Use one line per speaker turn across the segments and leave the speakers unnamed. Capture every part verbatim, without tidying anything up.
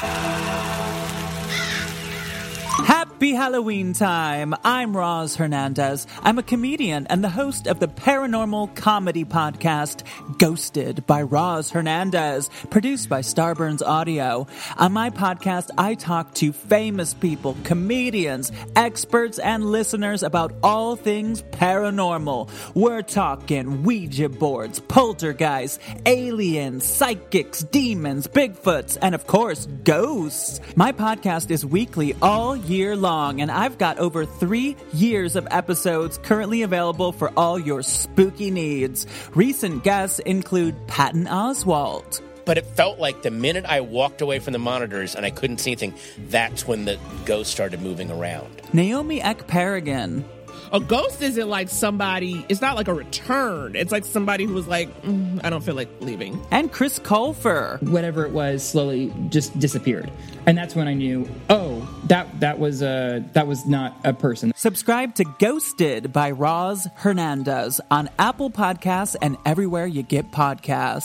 Happy Halloween time! I'm Roz Hernandez. I'm a comedian and the host of the paranormal comedy podcast, Ghosted by Roz Hernandez, produced by Starburns Audio. On my podcast, I talk to famous people, comedians, experts, and listeners about all things paranormal. We're talking Ouija boards, poltergeists, aliens, psychics, demons, Bigfoots, and of course, ghosts. My podcast is weekly all year long, and I've got over three years of episodes currently available for all your spooky needs. Recent guests include Patton Oswalt.
But it felt like the minute I walked away from the monitors and I couldn't see anything, that's when the ghost started moving around.
Naomi Ekperigin.
A ghost isn't like somebody, it's not like a return. It's like somebody who was like, mm, I don't feel like leaving.
And Chris Colfer.
Whatever it was slowly just disappeared. And that's when I knew, oh, that that was uh, that was not a person.
Subscribe to Ghosted by Roz Hernandez on Apple Podcasts and everywhere you get podcasts.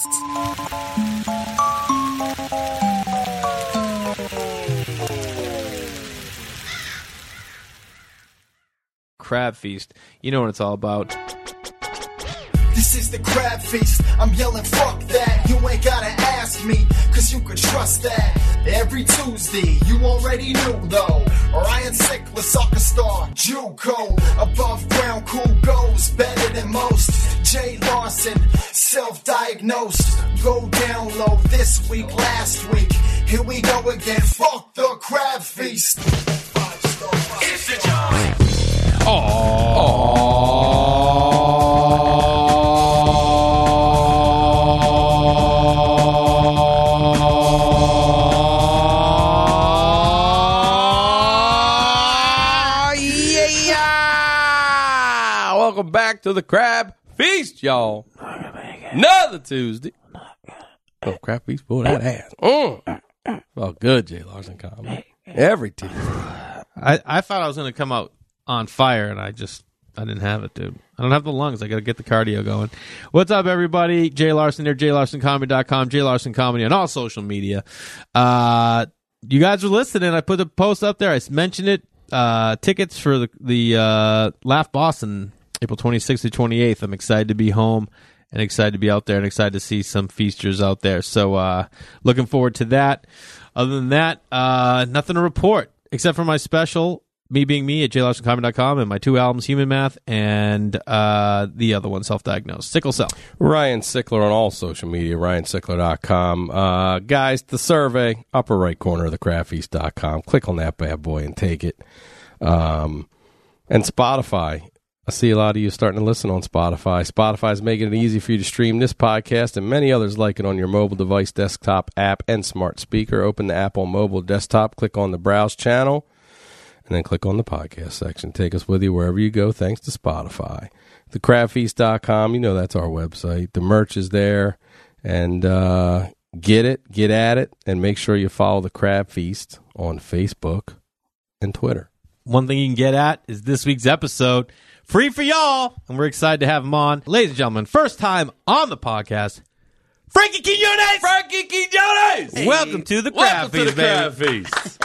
Crab Feast. You know what it's all about.
This is the Crab Feast. I'm yelling, fuck that. You ain't gotta ask me, cause you could trust that. Every Tuesday, you already knew though. Ryan Sickler, soccer star, JUCO. Above ground, cool goes, better than most. Jay Larson, self-diagnosed. Go down low this week, last week. Here we go again, fuck the Crab Feast. It's the job.
Welcome back to the Crab Feast, y'all. Another Tuesday. Oh, Crab Feast, pull that ass. Mm. Oh, good, Jay Larson comedy. Every Tuesday.
I, I thought I was going to come out on fire, and I just, I didn't have it, dude. I don't have the lungs. I got to get the cardio going. What's up, everybody? Jay Larson here, jay larson comedy dot com, Jay Larson Comedy on all social media. Uh, you guys are listening. I put the post up there. I mentioned it. Uh, tickets for the, the uh, Laugh Boston, April twenty-sixth to twenty-eighth. I'm excited to be home and excited to be out there and excited to see some feasters out there. So uh, looking forward to that. Other than that, uh, nothing to report except for my special, Me Being Me, at jay larson comedy dot com, and my two albums, Human Math and uh, the other one, Self-Diagnosed, Sickle Cell.
Ryan Sickler on all social media, ryan sickler dot com. Uh, guys, the survey, upper right corner of the crab feast dot com. Click on that bad boy and take it. Um, and Spotify. I see a lot of you starting to listen on Spotify. Spotify is making it easy for you to stream this podcast and many others like it on your mobile device, desktop app, and smart speaker. Open the app on mobile desktop, click on the Browse channel, and then click on the podcast section. Take us with you wherever you go, thanks to Spotify. the crab feast dot com, you know that's our website. The merch is there. And uh, get it, get at it, and make sure you follow the Crab Feast on Facebook and Twitter.
One thing you can get at is this week's episode. Free for y'all, and we're excited to have him on. Ladies and gentlemen, first time on the podcast, Frankie Quinones!
Frankie Quinones!
Hey. Welcome to the Crab
Welcome
Feast,
to the Crab Feast.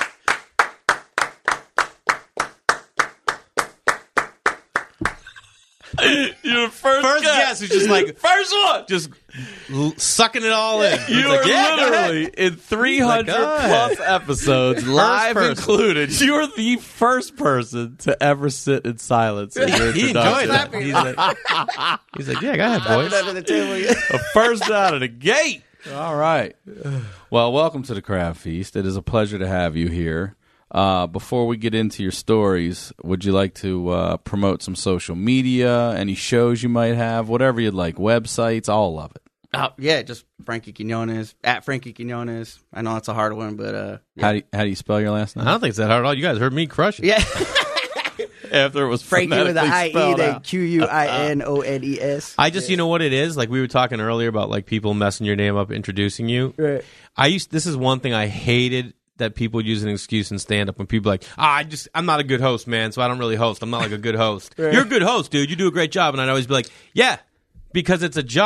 You're the first,
First
guest.
guest who's just like,
First one!
just l- sucking it all in.
You
He's
are
like, yeah, go
literally
ahead.
in three hundred
He's like, go ahead.
plus episodes, live
person.
included. You're the first person to ever sit in silence in your
He enjoyed
introduction.
it. He's like, he's like, yeah, go ahead, boys.
A first out of the gate. All right. Well, welcome to the Crab Feast. It is a pleasure to have you here. Uh, before we get into your stories, would you like to uh, promote some social media, any shows you might have, whatever you'd like, websites, all of it?
Oh, yeah, just Frankie Quinones, at Frankie Quinones. I know it's a hard one, but... Uh, yeah.
How do you, how do you spell your last name?
I don't think it's that hard at all. You guys heard me crush it.
Yeah.
After it was
Frankie with an I E,
spelled
then
out.
Q U I N O N E S.
I just, you know what it is? Like we were talking earlier about like people messing your name up, introducing you.
Right.
I used, this is one thing I hated that people use an excuse in stand-up when people are like, ah, I just, I'm not a good host, man, so I don't really host. I'm not like a good host.
Right.
You're a good host, dude. You do a great job. And I'd always be like, yeah, because it's a job.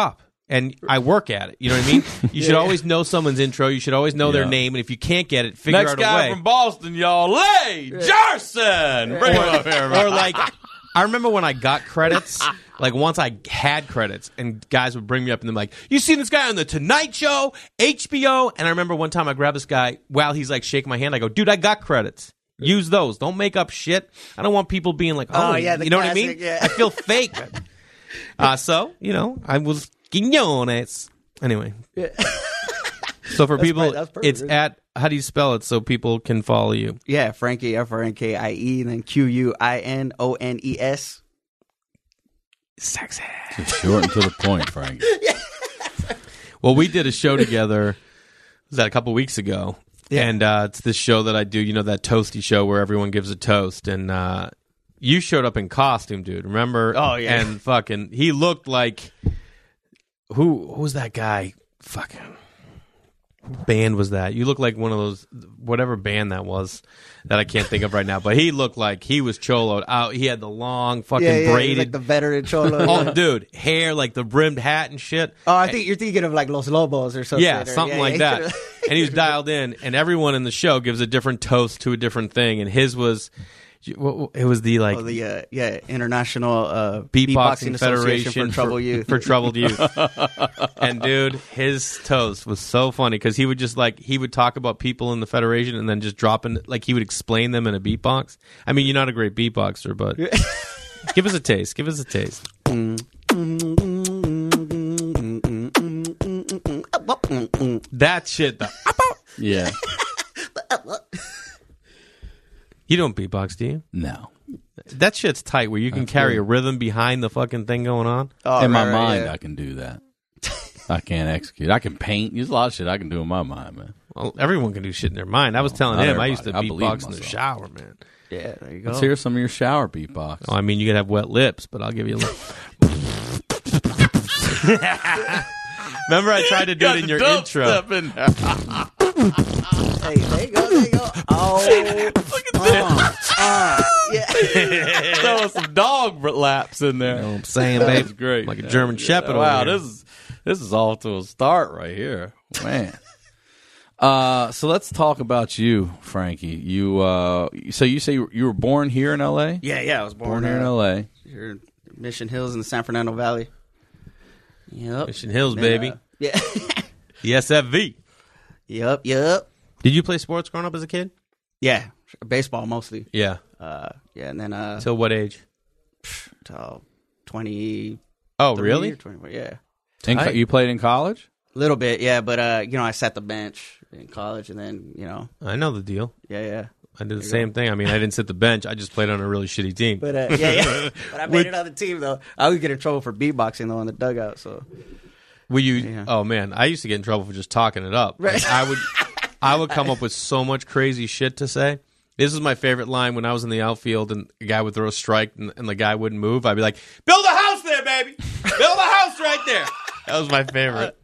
And I work at it. You know what I mean? You should always know someone's intro. You should always know their
Yeah.
name. And if you can't get it, figure
Next
out a
guy
way.
from Boston, y'all. Lay Jarson. Bring him up here.
Or like, I remember when I got credits, like once I had credits, and guys would bring me up and they're like, "You seen this guy on the Tonight Show, H B O?" And I remember one time I grabbed this guy while he's like shaking my hand. I go, "Dude, I got credits. Use those. Don't make up shit. I don't want people being like, oh,
Oh, yeah, the
you know what I
classic,
mean?
yeah.
I feel fake." uh, so you know, I was Quiñones. Anyway, so for people,
right, that's perfect.
it's at, how do you spell it so people can follow you?
Yeah, Frankie, F R N K I E, and then Q U I N O N E S.
Sexy.
Just short and to the point, Frank.
Well, we did a show together. Was that a couple weeks ago?
Yeah.
And uh, it's this show that I do. You know, that toasty show where everyone gives a toast. And uh, you showed up in costume, dude. Remember?
Oh, yeah.
And fucking, he looked like, who? Who was that guy? Fucking. What band was that? You look like one of those, whatever band that was that I can't think of right now. But he looked like he was choloed out. He had the long fucking
Yeah, yeah,
braided.
like the veteran cholo.
Oh, dude, hair like the brimmed hat and shit.
Oh, I think you're thinking of like Los Lobos or something.
Yeah,
or-
something
yeah,
like
yeah,
that. And he was dialed in, and everyone in the show gives a different toast to a different thing. And his was, it was the like
Oh, the uh, yeah International uh,
Beatboxing,
Association
Federation
for Troubled Youth.
for troubled youth. And dude, his toast was so funny because he would just like he would talk about people in the federation and then just drop in like he would explain them in a beatbox. I mean, you're not a great beatboxer, but give us a taste. Give us a taste. That shit. The,
Yeah.
you don't beatbox, do you?
No.
That shit's tight where you can carry a rhythm behind the fucking thing going on.
Oh,
in my
right, right,
mind,
yeah.
I can do that. I can't execute. I can paint. There's a lot of shit I can do in my mind, man.
Well, everyone can do shit in their mind. I was telling
not
him I used to
everybody. I believe
beatbox in the
myself.
shower, man.
Yeah, there you go.
Let's hear some of your shower beatbox.
Oh, I mean, you could have wet lips, but I'll give you a little. Remember, I tried to do it in your intro.
Hey, there you go, there you go. Oh, look at this. Uh, yeah.
There was some dog laps in there.
You know what I'm saying,
That
babe?
was great.
Like a German Shepherd.
Wow,
over here.
this is this is off to a start right here, man. uh, so let's talk about you, Frankie. You uh, so you say you were born here in L A?
Yeah, yeah. I was born,
Born here in
uh,
L A.
Here in Mission Hills in the San Fernando Valley. Yep.
Mission Hills,
Then,
baby.
uh, yeah.
The S F V.
Yep. Yep.
Did you play sports growing up as a kid?
Yeah. Baseball mostly.
Yeah.
Uh, yeah, and then uh,
Till what age?
till twenty.
Oh, really?
Or twenty, yeah.
In co-
Tight.
you played in college?
A little bit, yeah. But uh, you know, I sat the bench in college, and then you know,
I know the deal.
yeah, yeah.
I did the same thing. I mean, I didn't sit the bench. I just played on a really shitty team.
But uh, yeah, yeah. But I made it on the team though. I would get in trouble for beatboxing though in the dugout. So
Were you?
Yeah.
Oh man, I used to get in trouble for just talking it up.
Right.
Like, I would, I would come up with so much crazy shit to say. This is my favorite line when I was in the outfield and a guy would throw a strike and, and the guy wouldn't move. I'd be like, "Build a house there, baby. Build a house right there." That was my favorite.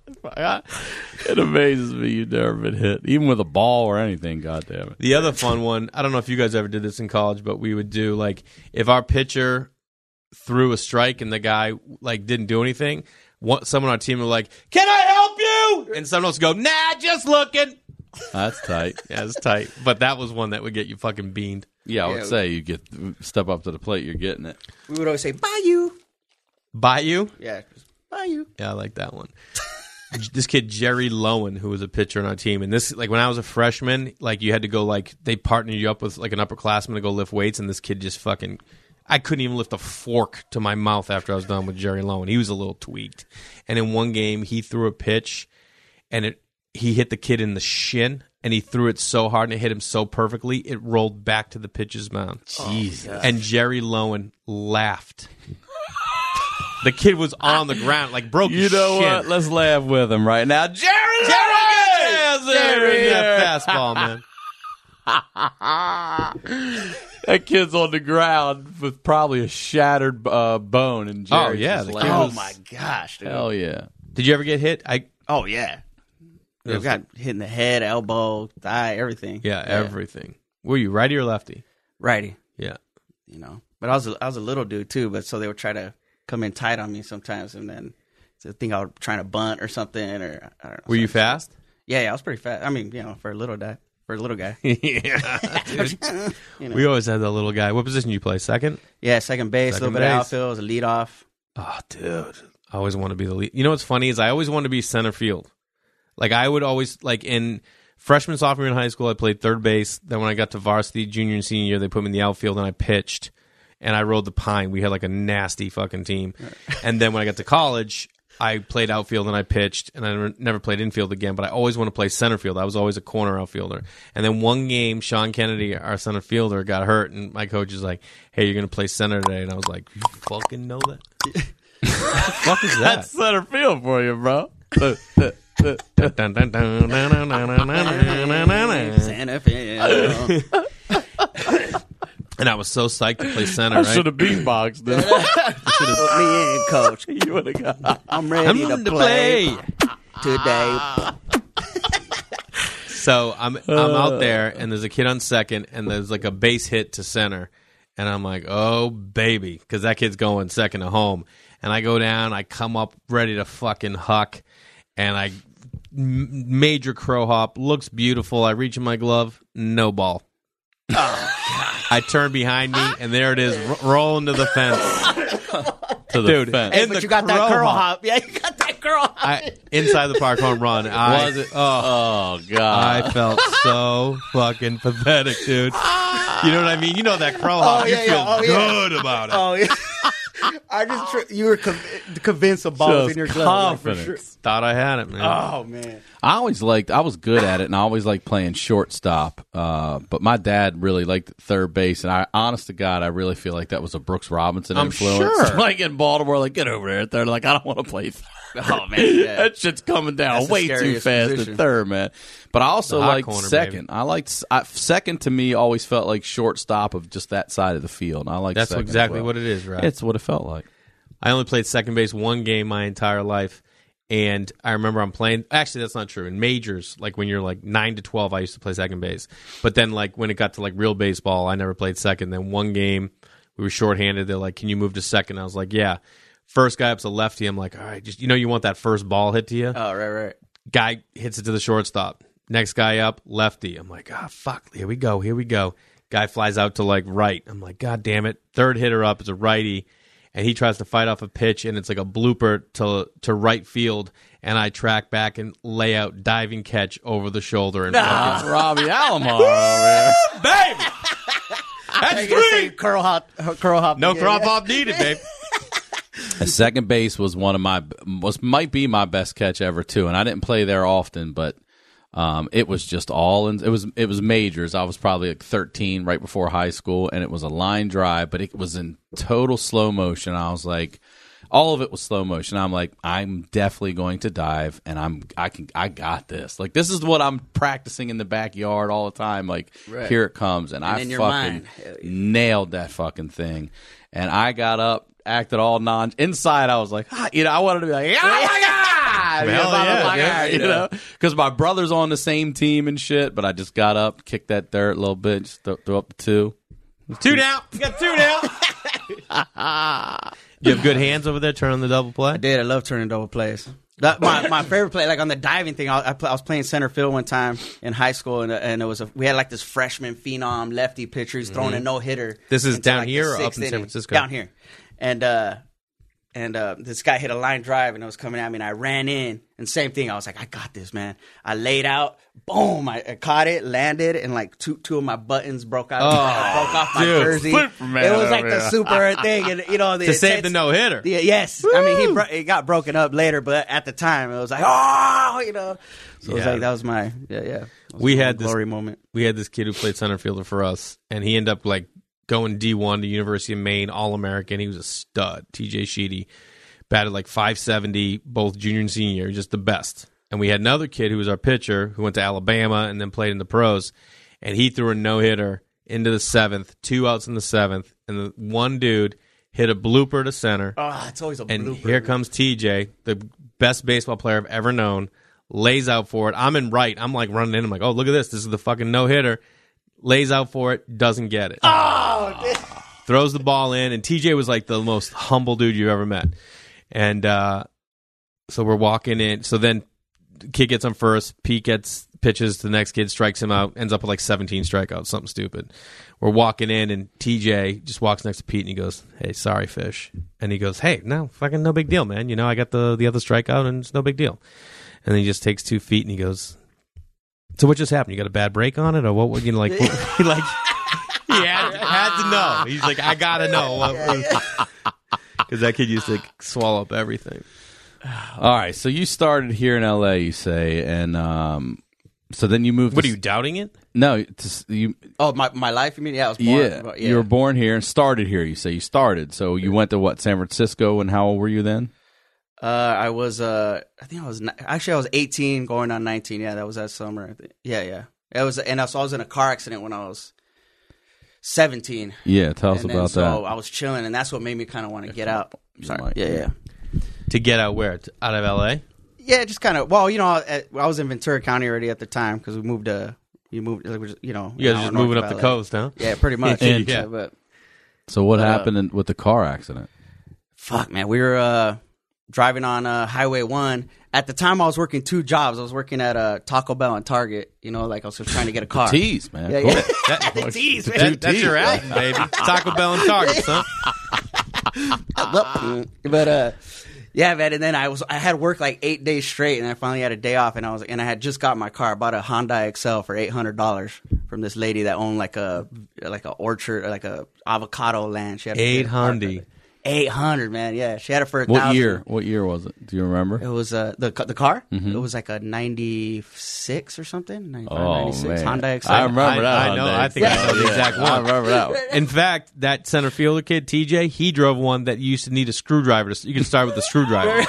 It amazes me you've never been hit, even with a ball or anything. God damn it!
The other fun one, I don't know if you guys ever did this in college, but we would do like if our pitcher threw a strike and the guy like didn't do anything, one, someone on our team would like, "Can I help you?" And someone else would go, "Nah, just looking."
That's tight.
Yeah, it's tight. But that was one that would get you fucking beamed.
Yeah, I would
Yeah.
say you get step up to the plate, you're getting it.
we would always say Bayou.
Bayou?
Yeah, Bayou.
Yeah, I like that one. This kid Jerry Lowen, who was a pitcher on our team, and this like when I was a freshman, like you had to go like they partner you up with like an upperclassman to go lift weights, and this kid just fucking I couldn't even lift a fork to my mouth after I was done with Jerry Lowen. He was a little tweaked. And in one game he threw a pitch and it he hit the kid in the shin and he threw it so hard and it hit him so perfectly it rolled back to the pitcher's mound.
Jesus.
And Jerry Lowen laughed. The kid was on the ground, like broke
You
his
know
shin.
what? Let's laugh with him right now. Jerry!
Jerry,
Jerry!
Jerry, that fastball, man.
That kid's on the ground with probably a shattered uh, bone. And
Oh,
Jerry's
yeah,
just
the
laughing.
kid
Oh
was-
my gosh, dude.
Hell yeah.
Did you ever get hit? I
Oh yeah. Yeah, we got hit in the head, elbow, thigh, everything.
yeah, everything. Were you righty or lefty?
Righty.
Yeah.
You know, but I was a, I was a little dude too. But so they would try to come in tight on me sometimes, and then I think I was trying to bunt or something. Or I don't know.
Were you fast?
Yeah, yeah, I was pretty fast. I mean, you know, for a little guy. For a little guy.
yeah. Dude.
You know.
We always had that little guy. What position you play? Second?
Yeah, second base, a
Second
little bit of
base.
outfield, was a leadoff.
Oh, dude. I always want to be the lead. You know what's funny is I always wanted to be center field. Like, I would always, like, in freshman, sophomore in high school, I played third base. Then when I got to varsity, junior and senior year, they put me in the outfield, and I pitched. And I rode the pine. We had, like, a nasty fucking team. And then when I got to college, I played outfield and I pitched, and I never played infield again, but I always want to play center field. I was always a corner outfielder. And then one game, Sean Kennedy, our center fielder, got hurt, and my coach is like, hey, you're going to play center today. And I was like, you fucking know that? What the fuck is that?
That's center field for you, bro.
Santa Fe.
And I was so psyched to play center,
I
right?
should have beatboxed. Dude.
Put me in, coach.
You would have got.
I'm ready
I'm
to,
ready to
play,
play.
today.
So I'm I'm out there, and there's a kid on second, and there's like a base hit to center, and I'm like, oh baby, because that kid's going second to home, and I go down, I come up ready to fucking huck, and I m- major crow hop, looks beautiful. I reach in my glove, no ball.
Oh,
I turn behind me, and there it is, r- rolling to the fence.
To the
Dude,
fence.
Hey,
in
but
the
you got that
crow
curl
hop.
hop. Yeah, you got that curl hop.
I, inside the park home run. I,
Was it?
Oh,
Oh, God.
I felt so fucking pathetic, dude. You know what I mean? You know that crow hop.
Oh, yeah,
you feel
yeah. Oh, yeah.
good about it.
Oh, yeah. I just tr- you were con- convinced the ball was
Just
in your glove. like, for
confidence.
sure.
Thought I had it, man.
Oh man.
I always liked, I was good at it, and I always liked playing shortstop. Uh, but my dad really liked third base, and I, honest to God, I really feel like that was a Brooks Robinson
I'm
influence.
sure.
Like in Baltimore, like, get over there. They're like, I don't want to play third.
Oh man. Yeah.
That shit's coming down
That's the
way too
scariest
fast
position.
at third, man. But I also
The hot
liked
corner,
second.
baby.
I liked I, second to me always felt like shortstop of just that side of the field. I like
That's
second as
exactly
well.
what it is, right?
It's what it felt like.
I only played second base one game my entire life, and I remember I'm playing. Actually, that's not true. In majors, like when you're like nine to twelve, I used to play second base. But then, like when it got to like real baseball, I never played second. Then one game, we were shorthanded. They're like, "Can you move to second?" I was like, "Yeah." First guy up's a lefty. I'm like, "All right, just you know, you want that first ball hit to you."
Oh right, right.
Guy hits it to the shortstop. Next guy up, lefty. I'm like, ah, fuck. Here we go. Here we go. Guy flies out to like right. I'm like, God damn it. Third hitter up is a righty, and he tries to fight off a pitch, and it's like a blooper to to right field, and I track back and lay out diving catch over the shoulder and fucking
Robbie Alomar over here.
baby. That's free.
Curl hop, curl hop.
No
again,
crop
yeah.
hop needed, babe.
And second base was one of my was might be my best catch ever too. And I didn't play there often, but um, it was just all in. It was it was majors. I was probably like thirteen, right before high school, and it was a line drive, but it was in total slow motion. I was like, all of it was slow motion. I'm like, I'm definitely going to dive, and I'm I can I got this. Like this is what I'm practicing in the backyard all the time. Like
Right.
here it comes, and,
And
I
in
fucking
your mind. Hell yeah.
nailed that fucking thing. And I got up, acted all non. Inside, I was like, ah, you know, I wanted to be like, oh my god, you know,
Hell
blah, blah,
yeah,
blah,
yeah,
you
yeah.
know, because my brother's on the same team and shit. But I just got up, kicked that dirt a little bit, just throw, throw up the two.
Two now. You got two now. You have good hands over there turning the double play?
I did. I love turning double plays. That, my my favorite play, like on the diving thing, I, I, play, I was playing center field one time in high school, and, and it was a, we had like this freshman phenom lefty pitcher who's throwing a no hitter.
This is down here or up in San Francisco?
Down here, and uh, and uh, this guy hit a line drive, and it was coming at me, and I ran in, and same thing. I was like, I got this, man. I laid out, boom, I, I caught it, landed, and like two two of my buttons broke out,
Oh,
broke off my
dude.
jersey.
Superman
It was like
over
the
here.
super thing, and you know the
To save the
intense-
no hitter.
yeah, yes. I mean, he bro- it got broken up later, but at the time, it was like, oh, you know. So it was
Yeah.
like, that was my, yeah, yeah. That was
We
my
had this-
glory moment.
We had this kid who played center fielder for us, and he ended up like going D one to University of Maine, All American. He was a stud. T J Sheedy batted like five seventy both junior and senior year, just the best. And we had another kid who was our pitcher who went to Alabama and then played in the pros, and he threw a no hitter into the seventh, two outs in the seventh, and the one dude hit a blooper to center.
Oh, it's always a
And
blooper.
here comes T J, the best baseball player I've ever known, lays out for it. I'm in right. I'm like running in. I'm like, oh, look at this. This is the fucking no-hitter. Lays out for it, doesn't get it.
Oh,
Throws the ball in, and T J was like the most humble dude you've ever met. And uh, so we're walking in. So then kid gets on first. Pete gets pitches to the next kid, strikes him out, ends up with like seventeen strikeouts, something stupid. We're walking in, and T J just walks next to Pete, and he goes, "Hey, sorry, Fish." And he goes, "Hey, no, fucking no big deal, man. You know, I got the, the other strikeout, and it's no big deal." And then he just takes two feet, and he goes, "So what just happened? You got a bad break on it, or what? what you know, like, what, he like, he had, had to know. He's like, I gotta know, because that kid used to swallow up everything."
All right, so you started here in L A, you say, and um, so then you moved.
What
to,
are you doubting it?
No, to, you.
Oh, my my life. You mean? Yeah, I was born.
Yeah,
yeah,
you were born here and started here. You say you started. So you went to what, San Francisco, and how old were you then?
Uh, I was. Uh, I think I was. Actually, I was eighteen, going on nineteen. Yeah, that was that summer. I think. Yeah, yeah. It was, and I was, I was in a car accident when I was seventeen.
Yeah, tell us
and
about
then,
that.
So I was chilling, and that's what made me kind of want to get out. Sorry. Yeah, yeah.
To get out where? To, out of L A?
Yeah, just kind of. Well, you know, I, I was in Ventura County already at the time because we moved to. You moved, you know.
You guys are just moving up the coast, huh?
Yeah, pretty much.
And,
yeah, but.
So what
uh,
happened in, with the car accident?
Fuck, man, we were uh, driving on uh, Highway One. At the time, I was working two jobs. I was working at uh, Taco Bell and Target. You know, like I was trying to get a car.
The tease, man.
Yeah,
Cool.
yeah.
That,
The tease, man.
that, that's your out, baby. Taco Bell and Target, son.
But uh, yeah, man. And then I was I had work like eight days straight, and I finally had a day off, and I was and I had just got my car. I bought a Hyundai Excel for eight hundred dollars from this lady that owned like a like a orchard, like a avocado land. She had
Eight hundred.
Eight hundred, man. Yeah, she had it for a
What
thousand.
year? What year was it? Do you remember?
It was uh the the car.
Mhm.
It was like a ninety-six or something. ninety-five,
Oh,
ninety-six
man.
Hyundai Excel.
I remember that.
I know.
Hyundai.
I think I know the
Yeah,
exact one.
I remember that one.
In fact, that center fielder kid, T J, he drove one that used to need a screwdriver. To, you can start with the screwdriver.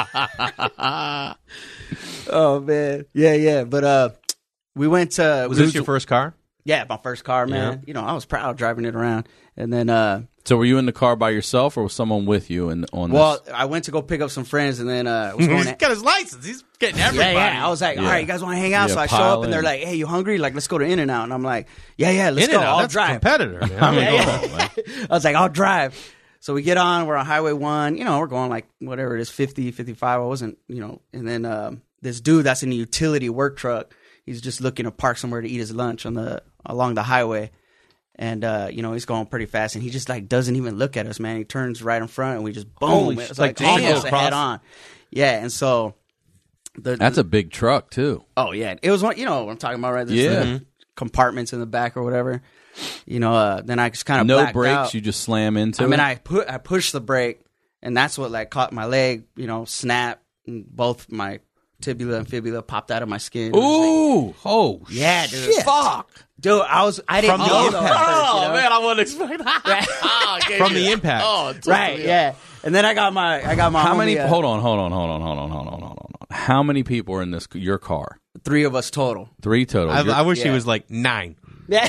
Oh man, yeah, yeah. But uh, we went to.
Was
we
this your first car?
Yeah, my first car, man.
Yeah.
You know, I was proud driving it around, and then uh,
So were you in the car by yourself, or was someone with you? And on
well,
this?
I went to go pick up some friends, and then uh, I was going.
He's
to,
got his license. He's getting
yeah,
everybody.
yeah. I was like, all
Yeah.
right, you guys want to hang out?
Yeah,
so I show
pile
up, and they're
in.
like, hey, you hungry? Like, let's go to In-N-Out. And I'm like, yeah, yeah, let's
In
go.
and out.
I'll
That's a
drive.
competitor, man. I'm
Yeah,
gonna
yeah.
go, man.
I was like, I'll drive. So we get on, we're on Highway one, you know, we're going like whatever it is, fifty, fifty-five. I wasn't, you know, and then um, this dude that's in a utility work truck, he's just looking to park somewhere to eat his lunch on the along the highway. And, uh, you know, he's going pretty fast, and he just like doesn't even look at us, man. He turns right in front, and we just boom.
Holy
It's
shit,
like,
like, damn.
almost a
Across-
head on. Yeah, and so. The,
That's a big truck too.
Oh, yeah. It was one, you know what I'm talking about, right? There's
Yeah.
the compartments in the back or whatever. You know, uh, then I just kind of
No
blacked
brakes.
out.
You just slam into
I
it.
mean, I put I pushed the brake, and that's what like caught my leg. You know, snap, and both my tibia and fibula popped out of my skin. It was
Ooh. Oh,
like, yeah, dude.
shit.
Fuck, dude. I was I didn't
From the
know though.
impact.
At first, you know?
I wouldn't expect that.
From the impact.
Oh,
Right, yeah. And then I got my I got my
How
homie,
many?
uh,
Hold on, hold on, hold on, hold on, hold on, hold on, hold on. How many people are in this your car?
three of us total.
Three total.
I,
You're-
I wish he
Yeah.
was like nine.
Yeah.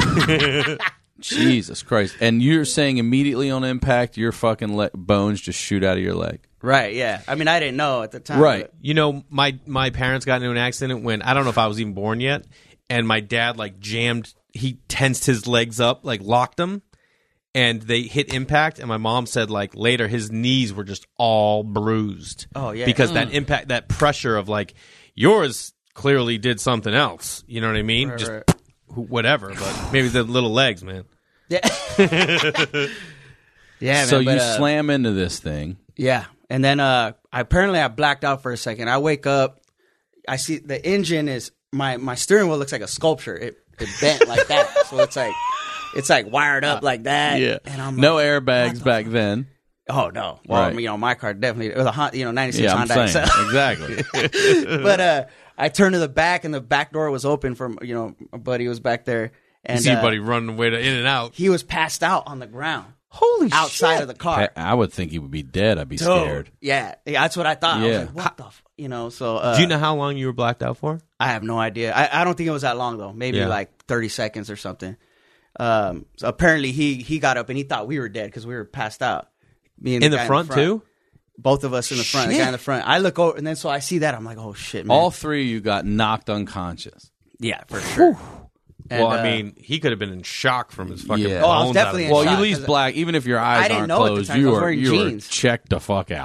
Jesus Christ! And you're saying immediately on impact, your fucking le- bones just shoot out of your leg.
Right, yeah. I mean, I didn't know at the time.
Right.
but-
You know, my my parents got into an accident when I don't know if I was even born yet, and my dad like jammed. He tensed his legs up, like locked them, and they hit impact. And my mom said like later his knees were just all bruised.
Oh, yeah.
because that impact, that pressure of like yours clearly did something else. You know what I mean?
Right,
just
right.
wh- whatever, but maybe the little legs, man.
Yeah. yeah,
so
man, but,
you
uh,
slam into this thing.
Yeah, and then uh, I, apparently I blacked out for a second. I wake up, I see the engine is my my steering wheel looks like a sculpture. It it bent like that, so it's like it's like wired up like that.
Yeah.
and I'm
No
like,
airbags back then.
oh no. Well,
Right.
you know my car definitely it was a Hon- you know ninety-six
Yeah, I'm
Honda
saying
Excel.
exactly.
But uh, I turned to the back, and the back door was open. From you know my buddy was back there, and
You see
uh,
your buddy running away to in and out.
he was passed out on the ground
Holy
outside of the car.
I, I would think he would be dead. I'd be
Dude,
scared.
Yeah, yeah, that's what I thought. I was
Yeah.
like, what the, f-? you know? So uh,
Do you know how long you were blacked out for?
I have no idea. I, I don't think it was that long though. Maybe
Yeah.
like thirty seconds or something. Um, so apparently he he got up and he thought we were dead because we were passed out. Me and
In
the
the
guy
front, too?
Both of us in the front. The guy in the front. I look over and then so I see that I'm like, oh shit, man.
All three of you got knocked unconscious.
yeah, for sure. And,
well, I
uh,
mean, he could have been in shock from his fucking
Yeah.
bones
Oh,
I was
out of
definitely
his
in
Well,
shock,
you at least
'cause
black. Even if your eyes
I didn't
aren't
know at the
closed,
time, I
you
was
were
wearing
you were
jeans.
checked the fuck out.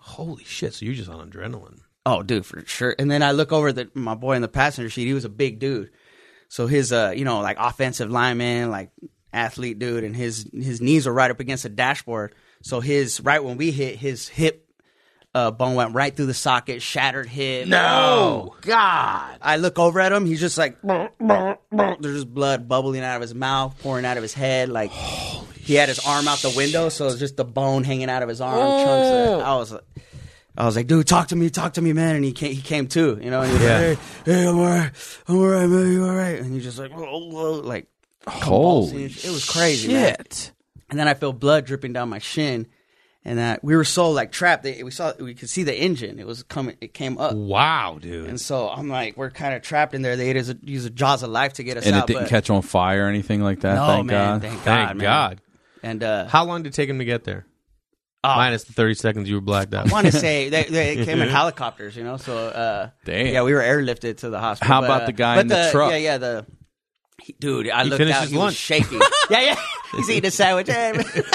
Holy shit! So you're just on adrenaline.
Oh, dude, for sure. And then I look over the my boy in the passenger seat. He was a big dude, so his uh, you know, like offensive lineman, like athlete dude, and his his knees were right up against the dashboard. So his right when we hit, his hip uh, bone went right through the socket, shattered hip.
No,
oh, God! I look over at him. He's just like, burr, burr, burr. There's just blood bubbling out of his mouth, pouring out of his head. Like Holy he had his arm out the window, so it's just the bone hanging out of his arm. Oh. Chunks of it. I was like. I was like, dude, talk to me, talk to me, man. And he came, he came too, you know. And he was
yeah.
like, hey, hey, I'm all right, I'm all right, man, you all right? And he's just like, whoa, whoa, like,
holy
it was crazy,
shit.
Man. And then I felt blood dripping down my shin, and that we were so like trapped. That we saw, we could see the engine. It was coming, it came up.
Wow, dude.
And so I'm like, we're kind of trapped in there. They had to use a jaws of life to get us
and
out.
it didn't
but
catch on fire or anything like that.
no,
thank
man,
God.
thank God,
Thank
man.
God.
And uh,
how long did it take him to get there?
Oh,
Minus the thirty seconds you were blacked out.
I want to say they, they came in helicopters, you know. So, uh,
damn,
yeah, we were airlifted to the hospital.
How
but,
about
uh,
the guy
but
in the,
the
truck?
Yeah, yeah, the he, dude. I
He
looked
finished
out.
his
He
lunch.
was shaking. yeah, yeah. He's eating a sandwich. he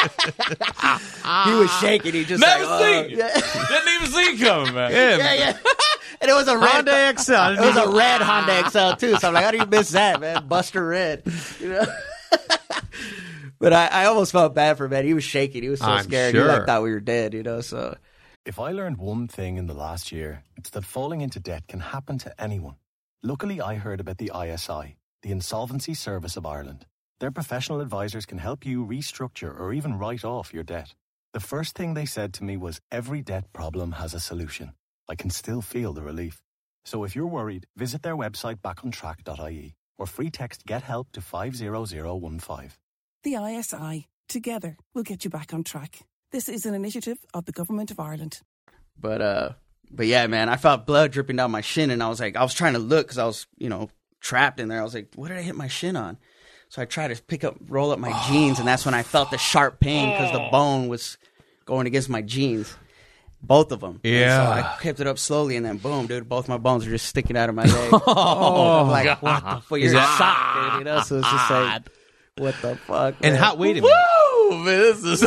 was shaking. He just
Never
like,
seen
oh,
it.
yeah.
Didn't even see it coming, man.
Yeah,
yeah, yeah. And it was a red
Honda X L.
It was a red Honda X L too. So I'm like, how do you miss that, man? Buster Red. You know. But I, I almost felt bad for him, man. He was shaking. He was so
I'm
scared.
sure.
He like, thought we were dead, you know. So
if I learned one thing in the last year, it's that falling into debt can happen to anyone. Luckily, I heard about the I S I, the Insolvency Service of Ireland. Their professional advisors can help you restructure or even write off your debt. The first thing they said to me was, every debt problem has a solution. I can still feel the relief. So if you're worried, visit their website back on track dot I E or free text Get Help to five zero zero one five.
The I S I. Together, we'll get you back on track. This is an initiative of the Government of Ireland.
But, uh, but yeah, man, I felt blood dripping down my shin, and I was like, I was trying to look because I was, you know, trapped in there. I was like, what did I hit my shin on? So I tried to pick up, roll up my oh, jeans, and that's when I felt the sharp pain because the bone was going against my jeans. Both of them.
Yeah.
And so I kept it up slowly, and then boom, dude, both my bones are just sticking out of my leg. oh, I'm like, God. What the fuck? You're shocked, dude. You know? So it's just like, what the fuck? Man?
And how, wait a minute.
Woo, man, this is.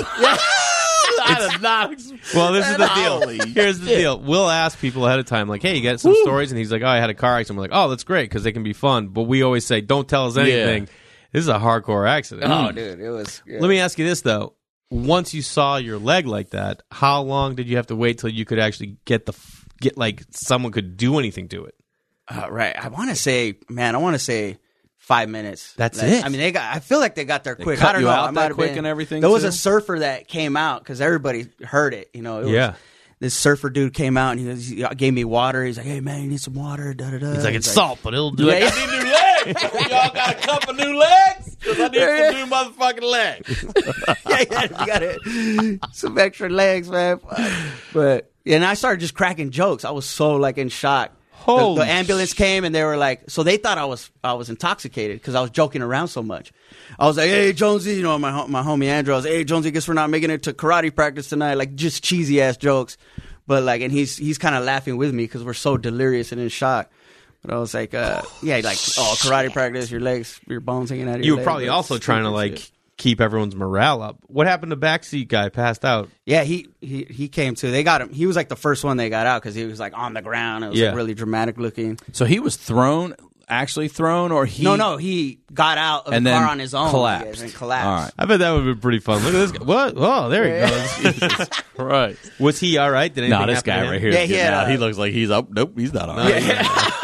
I did not expect
Well, this is the deal.
Holy
Here's the
shit.
deal. We'll ask people ahead of time, like, hey, you got some
Woo.
stories? And he's like, oh, I had a car accident. We're like, oh, that's great because they can be fun. But we always say, don't tell us anything.
Yeah.
This is a hardcore accident.
Oh, dude, it was. Yeah.
Let me ask you this, though. Once you saw your leg like that, how long did you have to wait till you could actually get the, get like someone could do anything to it?
Uh, right. I want to say, man, I want to say five minutes.
That's
like,
it?
I mean, they got. I feel like they got there
They
quick.
cut
I don't
you
know.
out
I
that
might have
quick
been-
and everything,
There was
too?
a surfer that came out because everybody heard it. You know. It was,
Yeah.
This surfer dude came out and he, was, he gave me water. He's like, "Hey man, you need some water." Da da da.
He's like, it's salt, but it'll do
Yeah,
it.
yeah.
I need new legs. Y'all got a couple new legs? Because I need some new motherfucking legs.
yeah, yeah, you got it. Some extra legs, man. But yeah, and I started just cracking jokes. I was so like in shock.
Holy
the, the ambulance came and they were like, so they thought I was I was intoxicated because I was joking around so much. I was like, "Hey Jonesy," you know, my ho- my homie Andrew. I was like, "Hey Jonesy, guess we're not making it to karate practice tonight." Like just cheesy ass jokes, but like, and he's he's kind of laughing with me because we're so delirious and in shock. But I was like, uh, yeah, like, oh, karate practice, your legs, your bones hanging out of your
You were
legs.
probably
Like,
also trying to
stupid
like
shit.
keep everyone's morale up. What happened to backseat guy? Passed out.
Yeah, he, he he came too. They got him. He was like the first one they got out because he was like on the ground. It was
Yeah.
like, really dramatic looking.
So he was thrown, actually thrown, or he?
No, no, he got out of
And
the
then
car on his own.
collapsed.
Yes, and collapsed.
All right.
I bet that would have been pretty fun. Look at this guy. What? Oh, there he goes.
Jesus Christ.
Was he all right? Did anything
Nah, this
happen to
guy
him?
right here.
Yeah,
is
he
getting
had,
out.
uh,
He looks like he's up. Nope, he's not all right.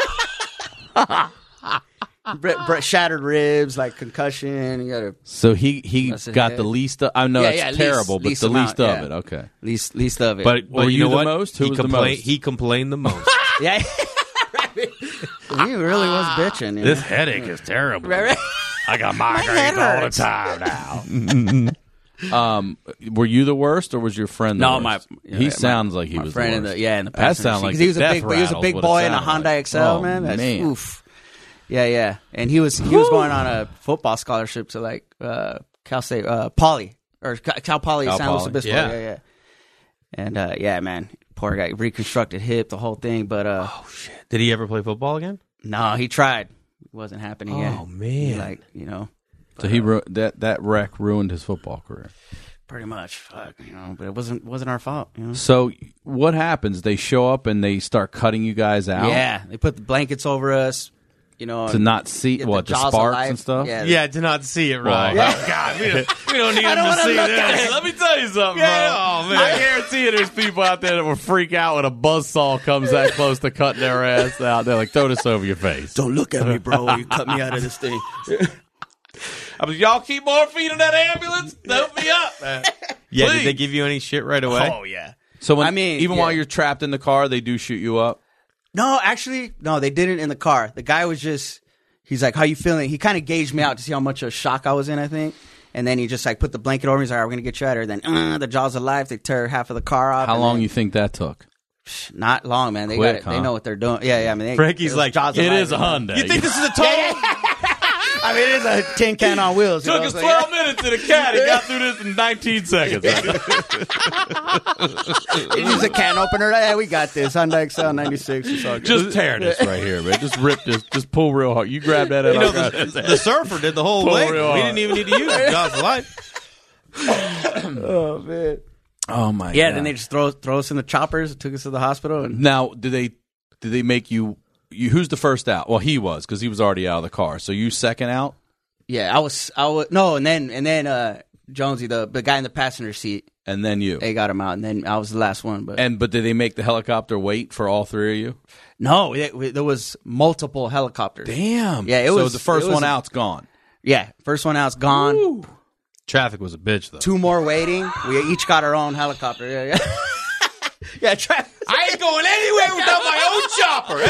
Bre- bre- shattered ribs, like concussion. You got to
So he he
Busted
got
head.
the least. Of, I know
Yeah,
it's
yeah, least-
terrible,
least
but the
amount,
least of
yeah.
it. Okay.
least least of it.
But, but
Were
you
you
know
the
what?
most? Who
he
was the
complained.
most?
He complained the most.
yeah, he really was bitching. You know?
This headache is terrible.
Right, right.
I got
head
migraines all the
hurts.
time now. um, were you the worst, or was your friend the
No,
worst?
my
he
my-
sounds like he
my
was
friend
the
in
worst.
the yeah in the
That
passenger
sounds
seat.
like
'Cause he was a
death
big he was a
rattles
big
what it
boy in a
sounded
Honda
like.
X L,
Oh,
man. That's,
man.
Oof. Yeah, yeah, and he was he was going on a football scholarship to like uh, Cal State uh, Poly or Cal, Cal Poly
Cal
San Luis
Poly.
Obispo.
Yeah.
Yeah, yeah. And uh, yeah, man, poor guy, reconstructed hip, the whole thing. But uh,
Oh shit! Did he ever play football again?
no, he tried. It wasn't happening yet.
Oh, man.
He, like you know.
So he ru- that that wreck ruined his football career.
Pretty much, fuck, you know. But it wasn't wasn't our fault. You know?
So what happens? They show up and they start cutting you guys out.
Yeah, they put the blankets over us. You know,
to not see
get
what
the,
the
jaws of
sparks
life.
and stuff.
Yeah,
Yeah, to not see it right.
Well,
Oh God, we don't, we don't need
I
them
don't
to see
wanna look at
this.
it.
Let me tell you something,
Yeah,
bro.
oh, man.
I guarantee you there's people out there that will freak out when a buzzsaw comes that close to cutting their ass out. They're like, throw this over your face.
Don't look at me, bro. You cut me out of this thing.
I mean, y'all keep morphine in that ambulance? Help me up, man.
Yeah,
Please.
did they give you any shit right away?
Oh yeah.
So when,
I mean,
even
yeah.
while you're trapped in the car, they do shoot you up?
No, actually, no, they didn't in the car. The guy was just, he's like, how you feeling? He kind of gauged me out to see how much of a shock I was in, I think. And then he just like put the blanket over me. He's like, all right, we're going to get you out of here. Then uh, the jaws of life, they tear half of the car off.
How
and
long
then,
you think that took?
Not long, man. They
Quick,
got it.
huh?
They know what they're doing. Yeah, yeah. I mean, they,
Frankie's
it was
like,
jaws of
It
life,
is a
you know?
Hyundai.
You think this is a total?
I mean, it is a tin can on wheels. you
Took
know
us
what I'm saying?
twelve minutes in a cat. He got through this in nineteen seconds.
You use a can opener. Yeah, we got this. Hyundai Excel ninety-six. It's all good.
Just tear this right here, man. Just rip this. Just pull real hard. You grab that.
You
and
know,
I'll grab
the,
this.
the surfer did the whole
Pull
thing.
real
We
hard.
didn't even need to use it. Jaws of life.
Oh man.
Oh my
Yeah.
god.
Then they just throw throw us in the choppers. Took us to the hospital. And
Now, did they did they make you, you? Who's the first out? Well, he was because he was already out of the car. So you second out.
yeah, I was I was no, and then and then uh Jonesy, the the guy in the passenger seat,
And then you.
they got him out, and then I was the last one. But
And but did they make the helicopter wait for all three of you?
no, it, it- there was multiple helicopters.
Damn.
Yeah, it
so
was-
the first
it was
one
a-
out's gone.
Yeah, first one out's gone.
Traffic was a bitch, though.
Two more waiting. We each got our own helicopter. Yeah, yeah. yeah, Travis.
I ain't going anywhere without my own chopper.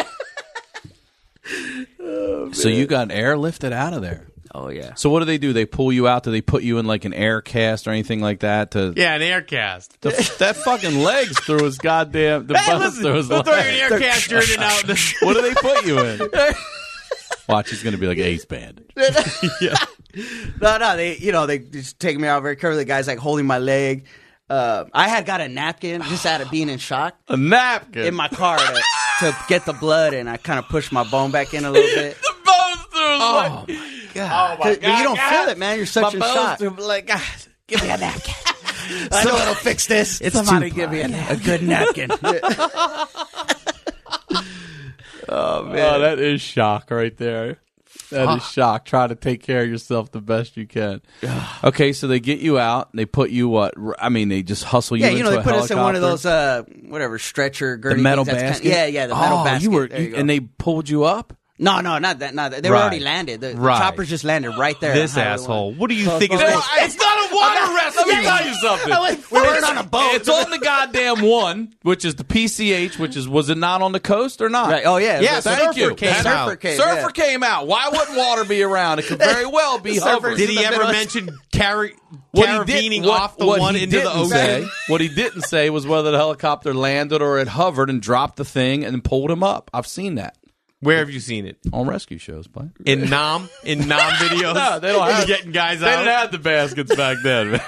Hey. So you got airlifted out of there.
Oh yeah.
So what do they do? They pull you out? Do they put you in like an air cast or anything like that? To
Yeah, an air cast.
the, that fucking legs through his goddamn the
Hey,
bus
listen,
through his
don't throw an
legs.
air caster in and out.
What do they put you in? Watch, he's gonna be like Ace Bandage.
No, no, they, you know, they just take me out very carefully. The guy's like holding my leg. Uh, I had got a napkin just out of being in shock
A napkin
in my car to, to get the blood, and I kind of pushed my bone back in a little bit.
the bones through his
Oh
leg.
my god!
Oh my
But you don't
God.
feel it, man. You're such
My
in
bones
shock.
through- like, God, give me a napkin.
I know it'll fix this.
It's
Somebody
two
give me a,
ply.
a good napkin.
Oh man, oh, that is shock right there. That is shock. Try to take care of yourself the best you can. Okay, so they get you out. They put you what? I mean, they just hustle you.
Yeah,
into
you know, they
a
put us in one of
helicopter?
those, uh, whatever, stretcher,
The
gurney
metal
things. That's
basket.
Kind of, yeah, yeah, the metal
oh,
basket.
You were,
There you go.
and they pulled you up.
No, no, not that. Not that. They were
Right.
already landed. The, the
Right.
choppers just landed right there.
This
How they
asshole.
went.
What do you think is
so-
going
It's not a water rest. Let me tell you something.
We weren't on a boat.
It's on the goddamn one, which is the P C H, which is was it not on the coast or not?
Right. Oh yeah.
Yeah,
The
thank
surfer
you.
Came,
Surfer
surfer came.
Surfer
yeah.
came out. Why wouldn't water be around? It could very well be
Surfer-
hovering.
Did he
in the
ever
middle.
mention carry,
What he
caravanning
didn't- what-
off the
what
one
he
into the
didn't
ocean?
say- what he didn't say was whether the helicopter landed or it hovered and dropped the thing and pulled him up. I've seen that
Where have you seen it?
on rescue shows, bud.
In Nam? In Nam videos?
No, they don't have-
getting guys
They
out.
didn't have the baskets back then, man.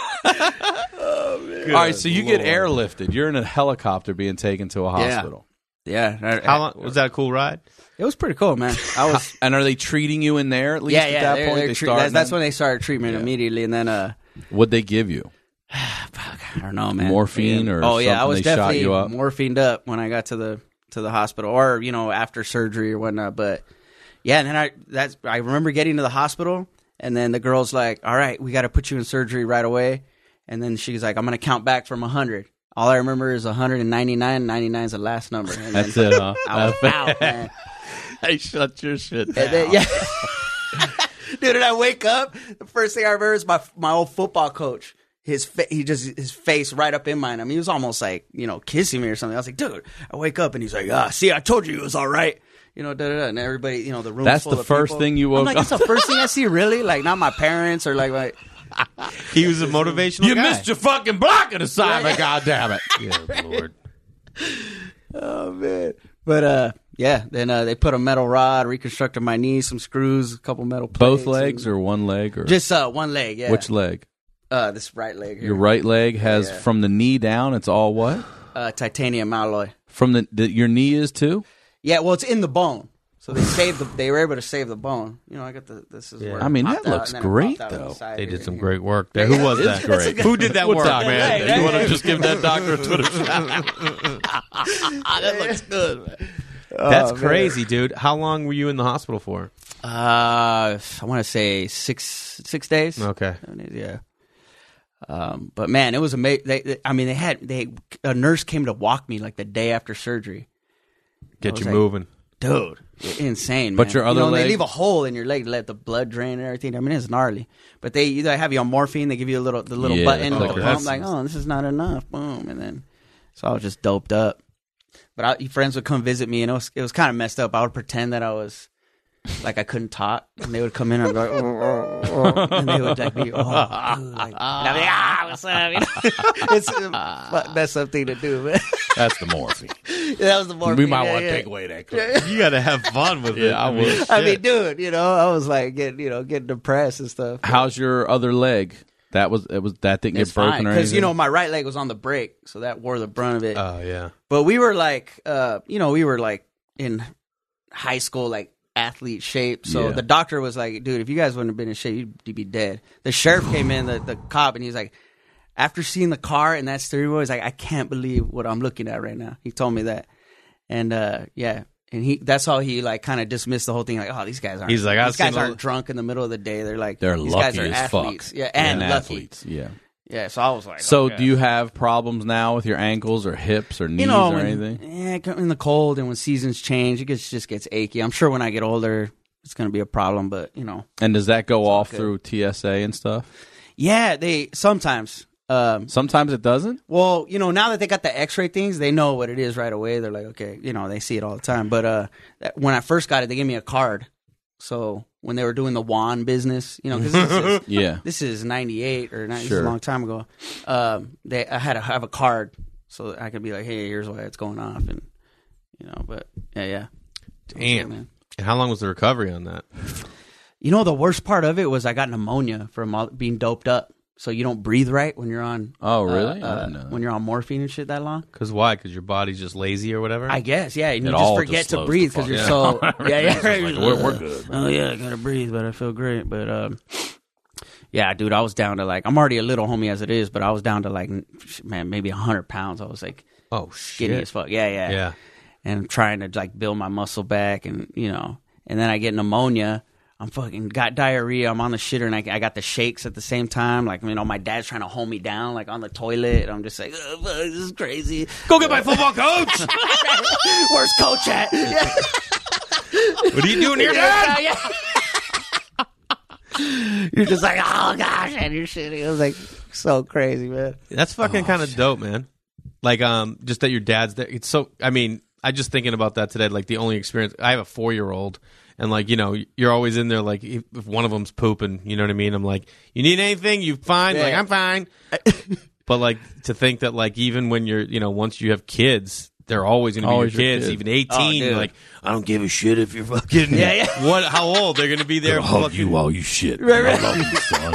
All right, so you get airlifted. You're in a helicopter being taken to a hospital.
Yeah.
How long was that a cool ride?
It was pretty cool, man. I was.
And are they treating you in there at least
yeah,
at
yeah.
that
they're-
point?
they're
They
tre-
start
that's, that's
them?
when they started treatment
Yeah.
immediately, and then uh,
What'd they give you?
I don't know, man.
Morphine or
oh yeah, I
something
was
they shot
definitely
you up?
morphined up when I got to the to the hospital, or you know after surgery or whatnot. But yeah, and then I that's I remember getting to the hospital, and then the girl's like, "All right, we got to put you in surgery right away." And then she's like, "I'm gonna count back from a hundred." All I remember is one hundred ninety-nine. ninety-nine is the last number. And
That's
then
it, huh?
I was out, man.
Hey, shut your shit down.
And then, yeah. Dude, and I wake up, the first thing I remember is my my old football coach. His fa- he just his face right up in mine. I mean, he was almost like, you know, kissing me or something. I was like, dude, I wake up and he's like, ah, see, I told you it was all right. You know, da da da. And everybody, you know, the room.
That's
full
the
of
first
people.
thing you woke
I'm like,
up-
that's the first thing I see, really? Like, not my parents or like my.
He was a motivational
You
guy.
missed your fucking blocking assignment, goddammit.
Yeah, Lord.
Oh man. But uh, yeah. Then uh, they put a metal rod, reconstructed my knee, some screws, a couple metal plates.
Both legs
and-
or one leg? or
just uh, one leg. Yeah.
Which leg?
Uh, this right leg. Here.
Your right leg has
Yeah.
from the knee down. It's all what?
Uh, titanium alloy.
From the, the your knee is too.
Yeah. Well, it's in the bone. So they saved the, they were able to save the bone. You know, I got the, this is
Yeah.
where it
I mean,
popped
that
out,
looks
and then it
great,
popped out on the
though.
side
They
here,
did some
here.
great work there. Who was
It's
that?
great.
Who did that
What
work,
doc,
man?
Right, right,
You want to
right.
just give that doctor a Twitter shout? That looks good, man.
That's
Oh, man.
crazy, dude. How long were you in the hospital for?
Uh, I want to say six six days.
Okay.
Yeah. Um, but man, it was amazing. They, they, I mean, they had they a nurse came to walk me like the day after surgery.
Get
I
you
was like,
moving.
Dude, insane.
But
man.
your other
you know,
leg-
they leave a hole in your leg to let the blood drain and everything. I mean, it's gnarly. But they either have you on morphine, they give you a little the little
Yeah,
button,
the
with the
clicker.
pump, like, oh, this is not enough. Boom, and then so I was just doped up. But I, friends would come visit me, and it was it was kind of messed up. I would pretend that I was like I couldn't talk, and they would come in and I'd be like, oh, oh, oh, and they would like be, oh, dude, like, and I'd be like, ah, what's up? You know? It's a messed up thing to do, man.
That's the morphine.
Yeah, that was the morphine.
We might
yeah,
want to
yeah.
take away that clip.
You got to have fun with it.
Yeah, I would.
I mean, dude, you know, I was like getting, you know, getting depressed and stuff.
How's your other leg? That was it was that didn't
It's
get broken
fine
or
because
anything?
you know my right leg was on the brake, so that wore the brunt of it.
Oh, yeah.
But we were like, uh, you know, we were like in high school, like athlete shape. So
Yeah.
the doctor was like, dude, if you guys wouldn't have been in shape, you'd, you'd be dead. The sheriff came in, the, the cop, and he's like, after seeing the car and that steering wheel, he's like, I can't believe what I'm looking at right now. He told me that. And uh, yeah. And he that's how he like kind of dismissed the whole thing. Like, oh, these guys aren't.
He's like, I've
these guys
seen all-
aren't drunk in the middle of the day. They're like,
They're
these
lucky
guys are
as
athletes.
fuck.
Yeah, and, lucky.
athletes. Yeah.
Yeah. So I was like,
So,
okay.
do you have problems now with your ankles or hips or knees
you know,
or
when,
anything?
Yeah, in the cold and when seasons change, it gets, just gets achy. I'm sure when I get older, it's going to be a problem. But you know,
And does that go off
good.
through T S A and stuff?
yeah, they sometimes. Um,
Sometimes it doesn't.
well, you know, now that they got the X-ray things, they know what it is right away. They're like, okay, you know, they see it all the time. But uh, that, when I first got it, they gave me a card. So when they were doing the wand business, you know, because this is
Yeah.
this is ninety-eight or ninety, this is
Sure.
a long time ago. Um, they I had to have a card so that I could be like, hey, here's why it's going off, and you know, but yeah, yeah.
Damn.
man.
And how long was the recovery on that?
You know, the worst part of it was I got pneumonia from all, being doped up. So you don't breathe right when you're on.
Oh, really?
uh,
I
uh,
didn't know that.
when you're on morphine and shit that long.
Because why? Because your body's just lazy or whatever?
I guess, yeah. And
It
you
all
just
just
forget to
slows
breathe
the fuck
because you're
down.
so. Yeah, yeah. Right.
Like, we're- we're good,
Oh yeah, I gotta breathe, but I feel great. But um, yeah, dude, I was down to like I'm already a little homie as it is, but I was down to like man, maybe a hundred pounds. I was like
oh,
skinny
shit.
as fuck. Yeah, yeah,
Yeah.
And trying to like build my muscle back, and you know, and then I get pneumonia. I'm fucking got diarrhea. I'm on the shitter, and I, I got the shakes at the same time. Like, you know, my dad's trying to hold me down, like on the toilet. And I'm just like, oh, fuck, this is crazy.
Go get my football coach!
Where's coach at? Yeah.
What are you doing here, Dad?
Yeah. You're just like, oh gosh, and you're shitting. It was like so crazy, man.
That's fucking kind of dope, man. Like, um, just that your dad's there. It's so. I mean, I just thinking about that today. Like, the only experience I have a four year old, and like, you know, you're always in there. Like, if, if one of them's pooping, you know what I mean. I'm like, you need anything? You fine?
Yeah.
Like, I'm fine. But like to think that like even when you're, you know, once you have kids, they're always going to be your
Always your
kids,
kid.
even eighteen.
Oh,
you're like, I don't give a shit if you're fucking.
Yeah, yeah.
What? How old? They're going to be there. fucking-
while you shit.
Right, right.
I love you, son.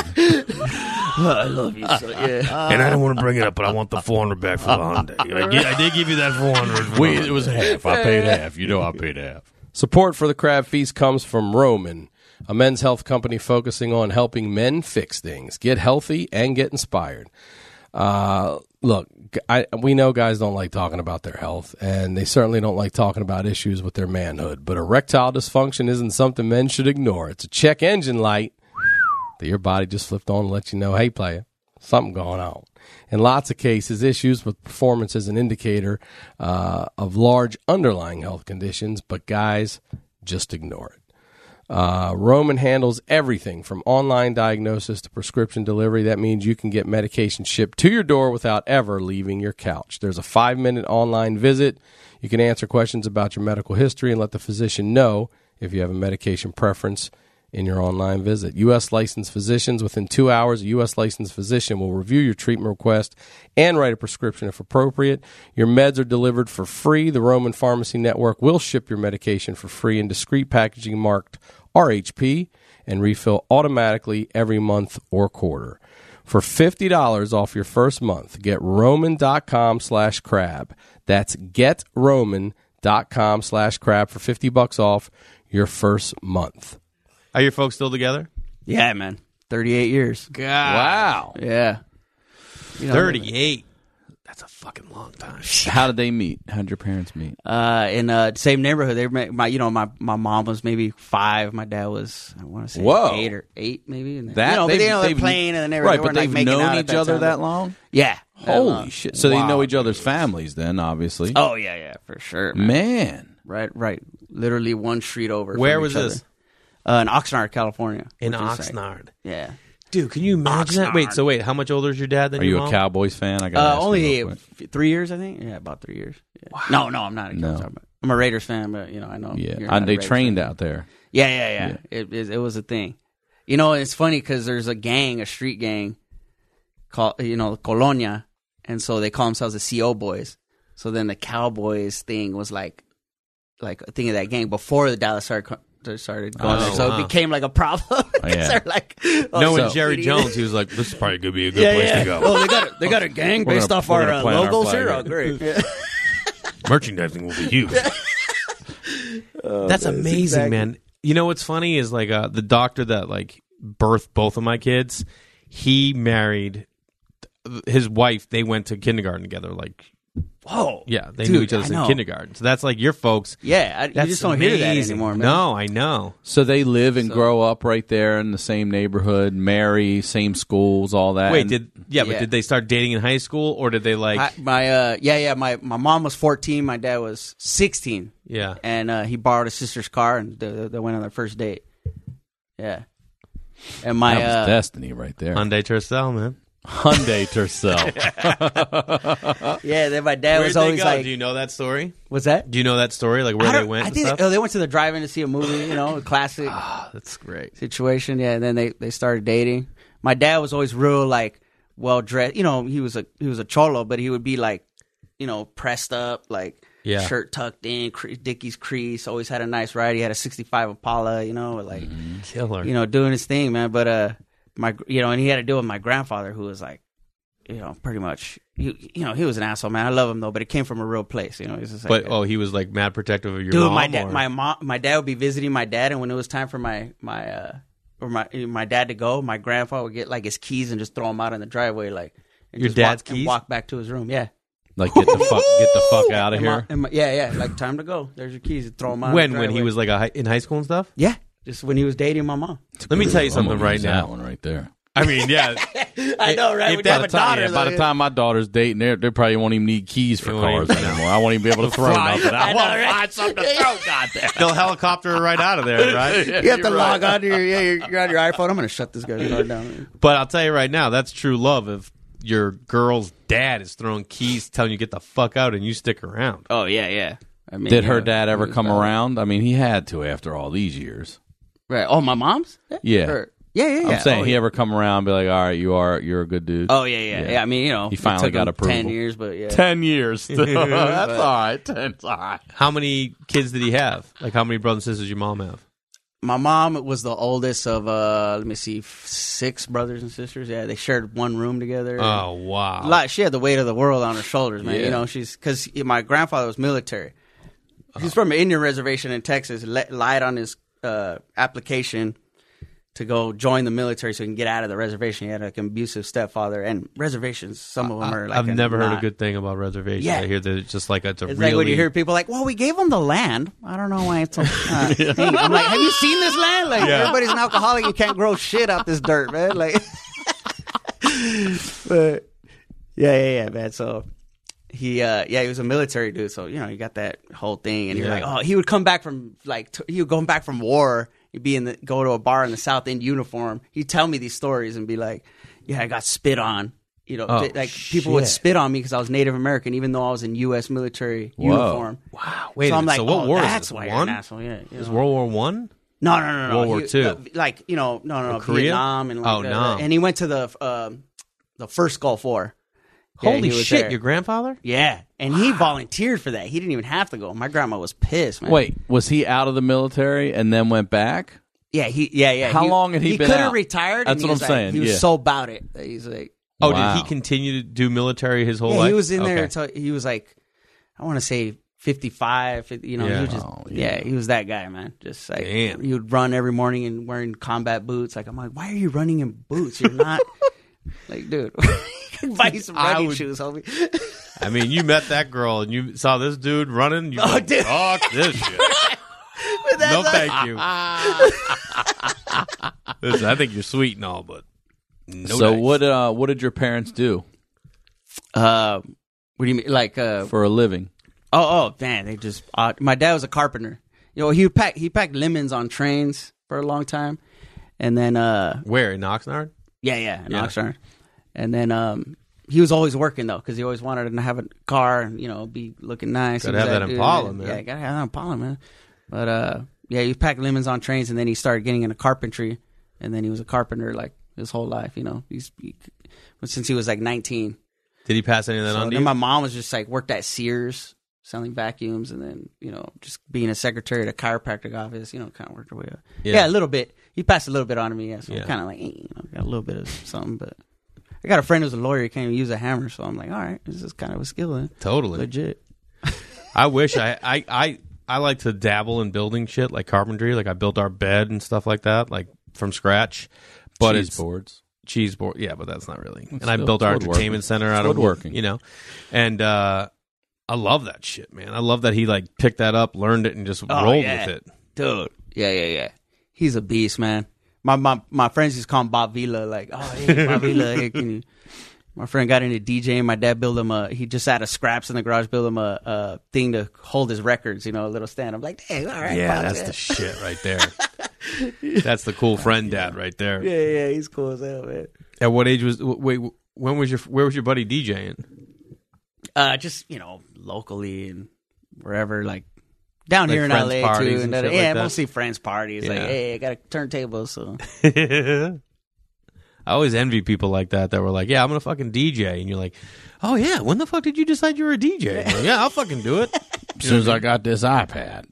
I love you, so, yeah.
And I don't want to bring it up, but I want the four hundred back for the Hyundai. I did, I did give you that four hundred.
Wait, it was half. I paid half. You know I paid half. Support for the Crab Feast comes from Roman, a men's health company focusing on helping men fix things, get healthy, and get inspired. Uh, look, I, we know guys don't like talking about their health, and they certainly don't like talking about issues with their manhood. But erectile dysfunction isn't something men should ignore. It's a check engine light that your body just flipped on to let you know, hey, player, something going on. In lots of cases, issues with performance is an indicator uh, of large underlying health conditions, but guys just ignore it. Uh, Roman handles everything from online diagnosis to prescription delivery. That means you can get medication shipped to your door without ever leaving your couch. There's a five-minute online visit. You can answer questions about your medical history and let the physician know if you have a medication preference in your online visit. U S licensed physicians, within two hours, a U S licensed physician will review your treatment request and write a prescription if appropriate. Your meds are delivered for free. The Roman Pharmacy Network will ship your medication for free in discreet packaging marked R H P and refill automatically every month or quarter. For fifty dollars off your first month, get roman.com slash crab. That's getroman.com slash crab for fifty bucks off
your first month.
Are your folks still together?
Yeah, man. thirty-eight years.
God.
Wow.
Yeah. You know,
thirty-eight. That's a fucking long time.
How did they meet? How did your parents meet?
Uh, in uh same neighborhood. They met, my, you know, my, my mom was maybe five. My dad was, I want to say,
Whoa.
eight or eight, maybe. And
That
you know,
they've-
they, you know, they're
they've-
playing and then they were,
right,
they
but
weren't, like,
they've
making
known
out at
each
that
other
time,
that
but-
long?
Yeah. that
Holy
long.
shit! So
Wow.
they know each other's families, then obviously.
Oh yeah, yeah, for sure, man.
Man.
Right, right. Literally one street over.
Where
from
was
each other.
this?
Uh, in Oxnard, California.
In
which is, like,
Oxnard.
yeah.
Dude, can you imagine that? Wait, so wait, how much older is your dad than
Are
your
you
mom?
a Cowboys fan? I got
Uh,
ask you
only
real quick.
f- three years, I think. Yeah, about three years. Yeah. No, no, I'm not. A
No.
Cowboys fan. I'm a Raiders fan, but you know, I know.
Yeah,
you're
I,
not a
they
Raiders
trained
fan.
out there.
Yeah, yeah, yeah.
Yeah.
It, it it was a thing. You know, it's funny because there's a gang, a street gang, called you know Colonia, and so they call themselves the C O Boys. So then the Cowboys thing was like, like a thing of that gang before the Dallas started co- started going
Oh,
there. So
wow.
it became like a problem.
Oh, yeah.
They're like, oh,
No, when
so-
Jerry Jones, he was like, "This is probably gonna be a good
yeah,
place
yeah.
to go."
Oh, they got a, they got a gang
We're
based
gonna-
off
we're
our
gonna
uh,
plant our
logos
flag
here.
here.
Oh, great. Yeah.
Merchandising will be huge. That's amazing,
exactly-
man. You know what's funny is like uh, the doctor that like birthed both of my kids. He married his wife. They went to kindergarten together. Like,
Whoa.
yeah, they
Dude,
knew each other
I
since
know.
kindergarten. So that's like your folks.
Yeah, I, you
That's
just don't hear that
amazing.
anymore, man.
No, I know.
So they live and
So-
grow up right there in the same neighborhood, marry, same schools, all that.
Wait,
And-
did yeah, but
Yeah.
did they start dating in high school or did they like?
I, my uh, yeah, yeah. My my mom was fourteen. My dad was sixteen.
yeah,
And uh, he borrowed his sister's car, and they, they went on their first date. Yeah. And my
that was
uh,
destiny right there.
Hyundai Tercel, man.
Hyundai Tercel.
yeah. Then my dad
Where'd
was
they
always
go?
like,
Do you know that story?
"What's that?"
Do you know that story? Like where
I
they
don't-
went
I
and
think
stuff?
they, oh, they went to the drive-in to see a movie. You know, a classic
Ah, that's great.
situation. Yeah. And then they, they started dating. My dad was always real like well dressed. You know, he was a he was a cholo, but he would be like, you know, pressed up, like
Yeah.
shirt tucked in, cre- Dickies crease. Always had a nice ride. He had a sixty-five Impala. You know, like.
Killer.
you know, doing his thing, man. But uh, my, you know, and he had to deal with my grandfather, who was like, you know, pretty much, he, you know, he was an asshole, man. I love him though, but it came from a real place, you know. He's just like,
But oh, he was like mad protective of your
dude,
mom.
my dad,
or-
my mom, my dad would be visiting my dad, and when it was time for my my uh or my my dad to go, my grandfather would get like his keys and just throw them out in the driveway, like and
Your
just
dad's
walk, and
keys?
walk back to his room, yeah.
Like get the fuck, get the fuck out of
And my-
here.
and my- yeah, yeah, like time to go. There's your keys. Throw them out.
when
in the
when he
driveway.
was like a, hi- in high school and stuff.
yeah, just when he was dating my mom.
Let me tell you
I'm
something
gonna
right
use
now.
That one right there.
I mean, yeah.
I know, right?
If
When you
that
have a
time-
daughter,
Yeah, by
though,
the time my daughter's dating, they they probably won't even need keys for
They won't
cars
even-
anymore. I won't even be able to throw nothing. I,
I know,
won't
right?
find something to throw. Goddamn.
They'll helicopter her right out of there, right?
you have to log on to your yeah, you're, you're on your iPhone. I'm gonna shut this guy's car down.
But I'll tell you right now, that's true love. If your girl's dad is throwing keys, telling you get the fuck out, and you stick around.
Oh yeah, yeah. I mean,
Did
you
her
know,
dad
he
ever
was
come
about-
around? I mean, he had to after all these years.
Right. Oh, my mom's.
Yeah.
Her- Yeah, yeah, yeah.
I'm saying
oh,
he
yeah.
ever come around and be like, all right, you are you're a good dude.
Oh yeah, yeah, yeah,
Yeah.
I mean, you know,
He
it
finally
took
got
him
approval.
Ten years, but yeah.
Ten years. That's all
But-
right. Ten's all right.
How many kids did he have? Like, how many brothers and sisters did your mom have?
My mom was the oldest of uh, let me see, f- six brothers and sisters. Yeah, they shared one room together.
Oh, wow.
A lot. She had the weight of the world on her shoulders, man.
Yeah.
You know, she's because my grandfather was military. He's from an Indian reservation in Texas. Li- lied on his uh, application to go join the military so he can get out of the reservation. He had like an abusive stepfather, and reservations. Some of them are like
I've
a
never heard a
not.
good thing about reservations.
Yeah.
I hear that it's just like it's a
It's
really.
like when you hear people like, "Well, we gave them the land. I don't know why it's." A, uh, thing." I'm like, "Have you seen this land? Like,
Yeah.
everybody's an alcoholic. You can't grow shit out this dirt, man." Like, but yeah, yeah, yeah, man. So he, uh, yeah, he was a military dude. So you know, you got that whole thing, and you're
Yeah.
like, oh, he would come back from like t- he would come back from war. He'd be in the go to a bar in the South End uniform. He'd tell me these stories and be like, "Yeah, I got spit on." You know,
Oh,
th- like people would
shit.
spit on me because I was Native American, even though I was in U S military
Whoa.
uniform.
Wow. Wait,
so
a
I'm
minute,
like,
so what
oh,
war is
that's
this?
why you're
One?
an asshole. Yeah, you
Is
know.
World War One?
No, no, no, no.
World War
He-
Two?
uh, like you know, no, no, no.
Korea?
Vietnam and like,
Oh,
uh,
no.
and he went to the um, the first Gulf War. Yeah,
Holy
he was
shit!
there.
Your grandfather?
Yeah, and he volunteered for that. He didn't even have to go. My grandma was pissed, man.
Wait, was he out of the military and then went back?
Yeah, he, yeah, yeah.
How long had he
He
been
could have
out?
retired.
That's
and he
what
was
I'm
like-
saying,
He was
yeah.
so about it. that He's like,
Oh,
Wow.
did he continue to do military his whole
yeah,
life?
he was in there
Okay.
until he was like, I want to say fifty-five, fifty, you know,
Yeah.
he was just,
Oh,
yeah.
yeah.
he was that guy, man. Just like,
Damn.
he would run every morning and wearing combat boots. Like, I'm like, why are you running in boots? You're not, like, dude, buy you some
I
running
would-
shoes, homie.
I mean, you met that girl and you saw this dude running. You
Oh,
like,
dude.
fuck this shit.
But that's
No,
like-
thank you. Listen, I think you're sweet and all, but no.
so
thanks.
what? Uh, what did your parents do
Uh, what do you mean? Like, uh,
for a living?
oh, oh, man, they just, uh, my dad was a carpenter. You know, he packed, he packed lemons on trains for a long time. And then, uh,
Where in Oxnard?
yeah, yeah, in
Yeah.
Oxnard. And then, um, he was always working though, because he always wanted to have a car and, you know, be looking nice.
Gotta
He was
have that
dude,
Impala, man.
Yeah, gotta have that Impala, man. But, uh, yeah, he packed lemons on trains, and then he started getting into carpentry. And then he was a carpenter like his whole life, you know, he's, he, since he was like nineteen.
Did he pass any of that
So
on to
then
you?
my mom was just like worked at Sears selling vacuums, and then, you know, just being a secretary at a chiropractic office, you know, kind of worked her way up.
Yeah.
Yeah, a little bit. He passed a little bit on to me, yeah. So
Yeah.
I'm kind of like, eh, you know, got a little bit of something. But I got a friend who's a lawyer. He can't even use a hammer, so I'm like, all right, this is kind of a skill, then.
Totally.
Legit.
I wish I, I, I, I like to dabble in building shit like carpentry. Like I built our bed and stuff like that, like from scratch. But
Cheese
it's
boards.
cheese board. Yeah, but that's not really. And
It's
I
still-
built our
it's woodworking.
entertainment center out
It's
of
woodworking.
you know, and uh, I love that shit, man. I love that he like picked that up, learned it, and just
Oh,
rolled
yeah.
with it.
Dude. Yeah, yeah, yeah. He's a beast, man. My my, my friends just call him Bob Vila. Like, oh, hey, Bob Vila, hey, can you... My friend got into DJing. My dad built him a, he just out of scraps in the garage, built him a, a thing to hold his records, you know, a little stand. I'm like, dang, all right.
Yeah,
Bob,
that's
yeah.
the shit right there. That's the cool friend dad right there.
Yeah, yeah, he's cool as hell, man.
At what age was? Wait, when was your? Where was your buddy DJing?
Uh, just, you know, locally and wherever, like down
Like
here in
friends'
L A
parties
too.
and
And
shit
yeah,
like that?
mostly friends parties. Like,
Yeah.
hey, I got a turntable, so.
I always envy people like that that were like, "Yeah, I'm gonna fucking D J," and you're like, "Oh yeah, when the fuck did you decide you were a D J?" Like, yeah, I'll fucking do it.
As soon as I got this iPad.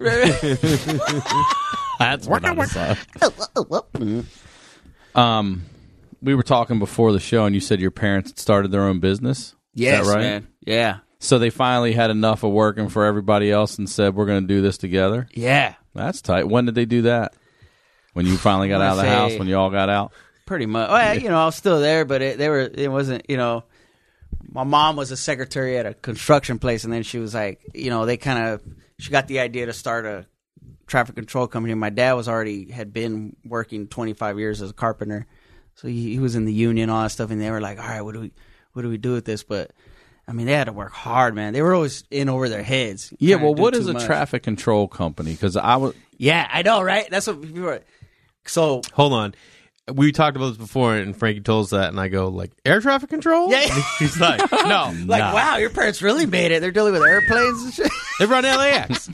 That's what I decided. Um, we were talking before the show, and you said your parents had started their own business.
Yes,
Is that right?
man. Yeah.
So they finally had enough of working for everybody else and said, "We're going to do this together."
Yeah.
That's tight. When did they do that? When you finally got
I
out of the
wanna
house?
say-
When you all got out?
Pretty much. Well, you know, I was still there, but it, they were. It wasn't. You know, my mom was a secretary at a construction place, and then she was like, you know, they kind of. She got the idea to start a traffic control company. My dad was already had been working twenty-five years as a carpenter, so he, he was in the union, all that stuff. And they were like, all right, what do we, what do we do with this? But I mean, they had to work hard, man. They were always in over their heads.
Yeah.
trying to
Well,
do
what
too
is a
much.
traffic control company? Because I was.
Yeah, I know, right? That's what people were. So
Hold on. We talked about this before, and Frankie told us that, and I go like, "Air traffic control?"
Yeah.
He's like, "No,
like,
nah.
wow, your parents really made it. They're dealing with airplanes and shit.
They run L A X."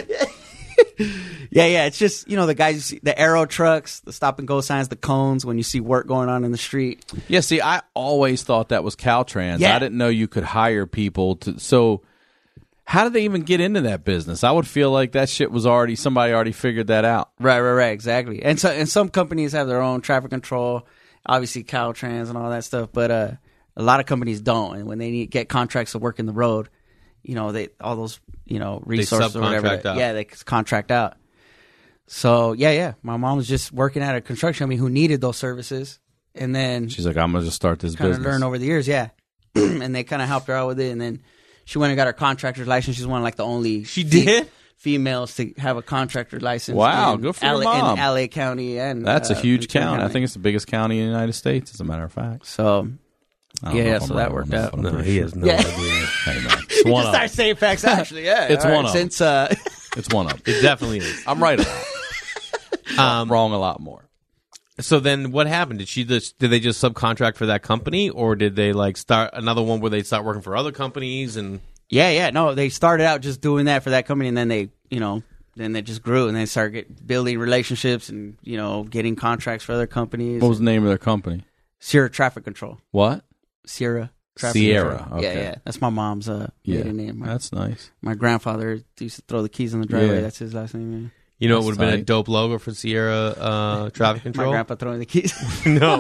Yeah, yeah. It's just, you know, the guys, you see, the arrow trucks, the stop and go signs, the cones when you see work going on in the street.
Yeah. See, I always thought that was Caltrans.
Yeah.
I didn't know you could hire people to. So, how did they even get into that business? I would feel like that shit was already somebody already figured that out.
Right, right, right. Exactly. And so, and some companies have their own traffic control, obviously Caltrans and all that stuff. But uh, a lot of companies don't. And when they need get contracts to work in the road, you know, they all those, you know, resources or whatever.
subcontract out.
Yeah, they contract out. So yeah, yeah. My mom was just working at a construction company who needed those services, and then
She's like, I'm gonna just start this
kind of
business.
learn over the years, yeah. And they kind of helped her out with it, and then she went and got her contractor's license. She's one of like the only
She
fe-
did?
females to have a contractor license.
Wow,
in
good for your
L A,
mom.
in L A County, and
That's
uh,
a huge
Ventura
county. I
County.
think it's the biggest county in the United States, as a matter of fact.
So.
I don't
Yeah,
know
yeah,
if I'm
so
right
that
on
worked
this,
out.
but I'm
No,
pretty
he
sure.
has no
Yeah.
idea.
Hey, man. It's
You
one
just
up.
start saying facts, actually. Yeah,
It's
all
one
right,
of 'em.
since uh,
It's one up.
It definitely is.
I'm right a lot.
Um,
Wrong a lot more.
So then, what happened? Did she just did they just subcontract for that company, or did they like start another one where they start working for other companies? And
yeah, yeah, no, they started out just doing that for that company, and then they, you know, then they just grew, and they started get, building relationships, and you know, getting contracts for other companies.
What was the name of their company?
Sierra Traffic Control?
What?
Sierra. Traffic
Sierra,
Control.
okay.
Yeah, yeah, that's my mom's uh,
Yeah,
maiden name. My,
that's nice.
my grandfather used to throw the keys in the driveway.
Yeah.
That's his last name. Yeah.
you know, it
That's
would have been a
tight.
dope logo for Sierra uh, Traffic
My
Control.
grandpa throwing the keys.
No.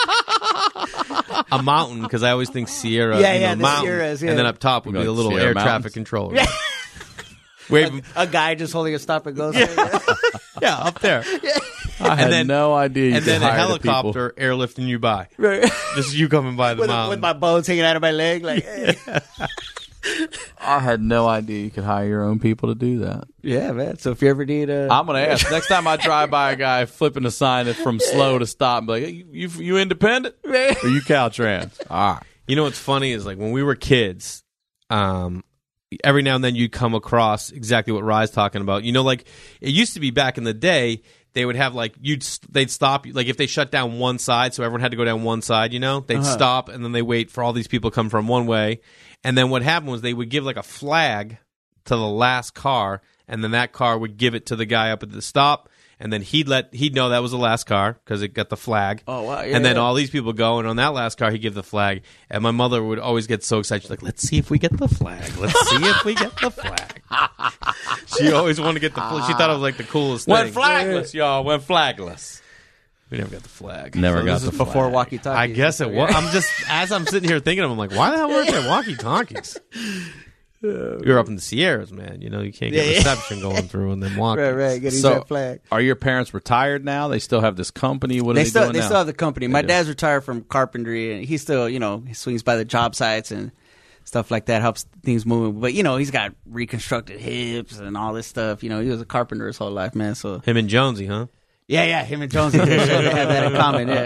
A mountain, because I always think Sierra.
Yeah,
you know,
yeah, the
mountain,
Sierras, yeah.
and then up top would be
Like
a little
Sierra
air
Mountains?
traffic controller. Wait,
a, a guy just holding a stop and go.
Yeah, yeah up there.
I had
and then,
no idea. You
and then
could
a
hire the people.
helicopter airlifting you by.
Right.
Just you coming by the
with,
mountain.
with my bones hanging out of my leg. Like, hey.
I had no idea you could hire your own people to do that.
Yeah, man. So if you ever need a...
I'm going to ask. Next time I drive by a guy flipping a sign that's from slow to stop, I'm like, hey, you, you, you independent? Or you Caltrans? All right.
You know what's funny is like when we were kids, um, every now and then you'd come across exactly what Rye's talking about. You know, like it used to be back in the day, they would have like you'd they'd stop like if they shut down one side, so everyone had to go down one side. You know, they'd uh-huh. stop and then they wait for all these people to come from one way, and then what happened was they would give like a flag to the last car, and then that car would give it to the guy up at the stop. And then he'd let he'd know that was the last car because it got the flag.
Oh wow! Yeah,
and then
yeah.
all these people go, and on that last car, he'd give the flag. And my mother would always get so excited. She's like, "Let's see if we get the flag. Let's see if we get the flag." She always wanted to get the flag. She thought it was like the coolest
Went
thing.
Went flagless, y'all. Went flagless.
We never got the flag.
Never
so
got
this
the
is
flag.
Before walkie-talkies.
I guess it was. I'm just as I'm sitting here thinking of, I'm like, why the hell weren't there walkie-talkies? You're up in the Sierras, man. You know, you can't get
Yeah, yeah.
reception going through and then walking.
Right, right. Getting
So,
that flag.
are your parents retired now? They still have this company? What are
They
they,
still
doing
they
now?
still have the company. My
do.
dad's retired from carpentry, and he still you know he swings by the job sites and stuff like that, helps things move. But you know he's got reconstructed hips and all this stuff. You know he was a carpenter his whole life, man. So
Him and Jonesy, huh?
yeah, yeah, him and Jonesy they have that in common. Yeah.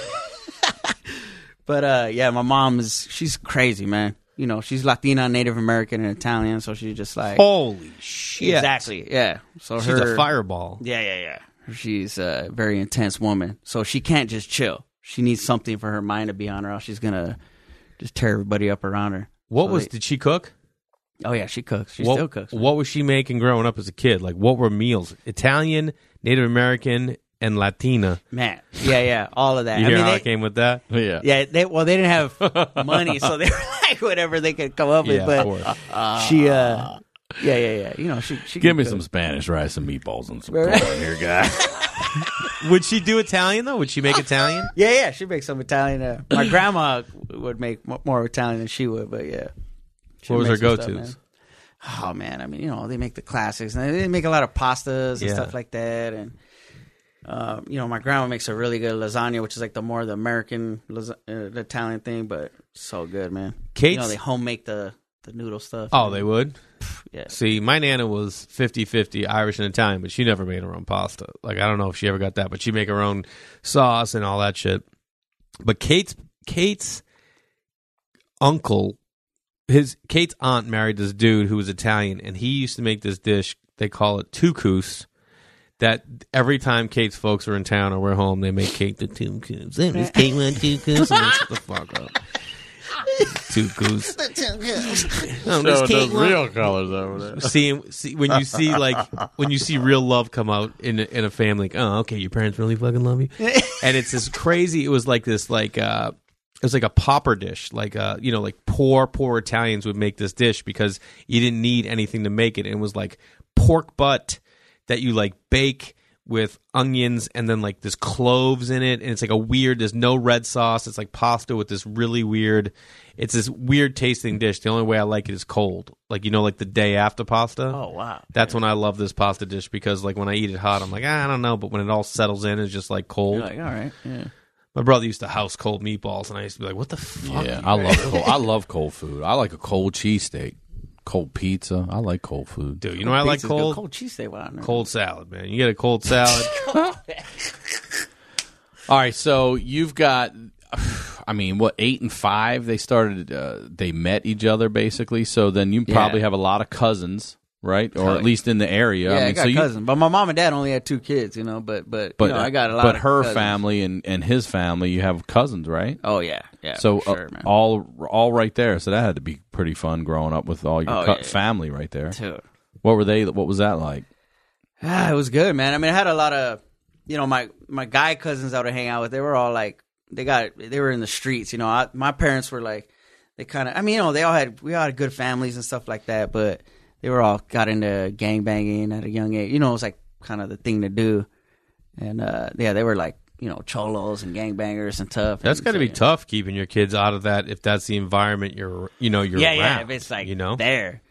But uh, yeah, my mom is she's crazy, man. You know, she's Latina, Native American, and Italian, so she's just like
Holy shit!
exactly, yeah. So
She's
her,
a fireball.
Yeah, yeah, yeah. She's a very intense woman, so she can't just chill. She needs something for her mind to be on, or else she's gonna just tear everybody up around her.
What
So
was?
they-
Did she cook?
Oh yeah, she cooks. She
what,
still cooks. man.
What was she making growing up as a kid? Like, what were meals? Italian, Native American, and Latina.
Man, yeah, yeah, all of that.
You
I
hear
mean,
how
they,
I came with that?
Yeah.
yeah, they well, they didn't have money, so they were like whatever they could come up
Yeah,
with.
of
But
course.
she, uh, yeah, yeah, yeah. You know, she, she
Give
can
me
cook.
some Spanish rice and meatballs and some
Right.
corn here, guy.
Would she do Italian though? Would she make Italian?
Yeah, yeah, she makes some Italian. Uh, my grandma would make mo- more Italian than she would, but yeah. She
What was her
makes some
go-tos?
stuff, man. Oh man, I mean, you know, they make the classics, and they make a lot of pastas and
Yeah.
stuff like that, and um, you know, my grandma makes a really good lasagna, which is like the more the American lasa- uh, the Italian thing, but so good, man.
Kate's-
you know, they home make the the noodle stuff.
Oh, they would?
Yeah.
See, my Nana was fifty-fifty Irish and Italian, but she never made her own pasta. Like, I don't know if she ever got that, but she make her own sauce and all that shit. But Kate's Kate's uncle, his Kate's aunt married this dude who was Italian, and he used to make this dish, they call it tucus, that every time Kate's folks are in town or we're home, they make Kate the tucus. Hey, Miss Kate want tucus? And shut the fuck up. Tucus. Oh, Miss
Showing
Kate
those
want-
real colors over there.
See, see, when you see like when you see real love come out in a, in a family, like, oh, okay, your parents really fucking love you, and it's this crazy. It was like this, like uh, it was like a popper dish, like uh, you know, like poor poor Italians would make this dish because you didn't need anything to make it. And it was like pork butt that you like bake with onions and then like there's cloves in it, and it's like a weird, there's no red sauce, it's like pasta with this really weird, it's this weird tasting dish. The only way I like it is cold, like, you know, like the day after pasta.
Oh wow,
That's when I love this pasta dish, because like when I eat it hot, I'm like, ah, I don't know, but when it all settles in, it's just like cold.
You're like, all right, yeah.
My brother used to house cold meatballs, and I used to be like, what the fuck?
Yeah, I love cold. I love cold food. I like a cold cheesesteak, cold pizza. I like cold food.
Dude, you know what I like
Pizza's good.
cold?
cold cheesesteak. Wow, no.
Cold salad, man. You get a cold salad.
All right, so you've got, I mean, what, eight and five? They started, uh, they met each other basically. So then you
Yeah.
probably have a lot of cousins, right? Or at least in the area.
Yeah,
I
I,
mean,
got
so you,
cousins, but my mom and dad only had two kids, you know. But but,
but
you know, I got a lot.
But
of
her
cousins.
family and, and his family, you have cousins, right?
Oh yeah, yeah.
So
for sure,
uh,
man.
all all right there. So that had to be pretty fun growing up with all your
Oh,
cu-
yeah, yeah.
family right there.
Dude.
What were they? What was that like?
Ah, it was good, man. I mean, I had a lot of, you know, my my guy cousins I would hang out with. They were all like, they got, they were in the streets. You know, I, my parents were like, they kind of, I mean, you know, they all had, we all had good families and stuff like that, but they were all got into gang banging at a young age. You know, it was like kind of the thing to do, and uh, yeah, they were like, you know, cholos and gang bangers and tough.
That's
and
got to
so,
be
you know.
tough keeping your kids out of that if that's the environment you're, you know, you're
yeah,
around.
yeah. If it's like
you know,
there.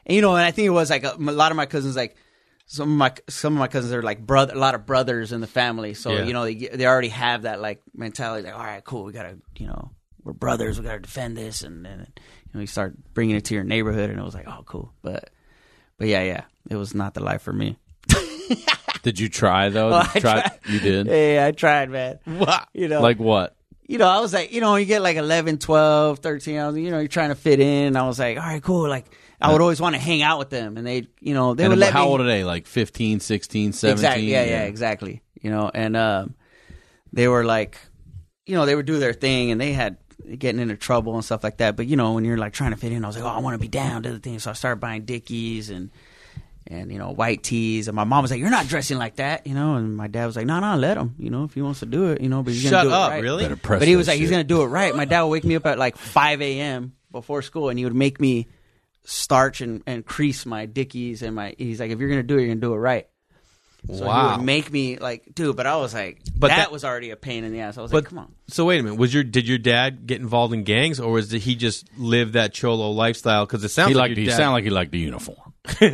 and you know, and I think it was like a, a lot of my cousins, like some of my some of my cousins are like brother, a lot of brothers in the family. So
Yeah.
you know, they they already have that like mentality. Like, all right, cool, we gotta, you know, we're brothers, we gotta defend this, and then you know, you start bringing it to your neighborhood, and it was like, oh, cool. But but yeah, yeah, it was not the life for me.
Did you try though?
Well,
Did you
I
try?
tried.
You did.
Yeah, I tried, man.
What?
You know,
Like what?
you know, I was like, you know, you get like eleven, twelve, thirteen, I was, you know, you're trying to fit in. I was like, all right, cool. Like, I would always want to hang out with them. And they, you know, they
And
would let
how
me.
old are they? Like fifteen, sixteen, seventeen?
Exactly. Yeah, yeah, exactly. You know, and um, they were like, you know, they would do their thing and they had getting into trouble and stuff like that. But, you know, when you're like trying to fit in, I was like, oh, I want to be down to the thing. So I started buying Dickies and, and, you know, white tees. And my mom was like, you're not dressing like that, you know. And my dad was like, no, no, let him, you know, if he wants to do it, you know, but he's going
Shut
to do
up,
it right.
really?
Better press
But he was
that
like, he's
shit.
going to do it right. My dad would wake me up at like five a.m. before school, and he would make me starch and, and crease my Dickies. And my, he's like, if you're going to do it, you're going to do it right. So he
Wow.
would make me like, dude, but I was like,
But
that,
that-
was already a pain in the ass. I was
But
like, come on.
so wait a minute. Was your did your dad get involved in gangs, or was did he just live that cholo lifestyle? Because it sounds
He
like
liked.
your
He
dad.
sounded like he liked the uniform.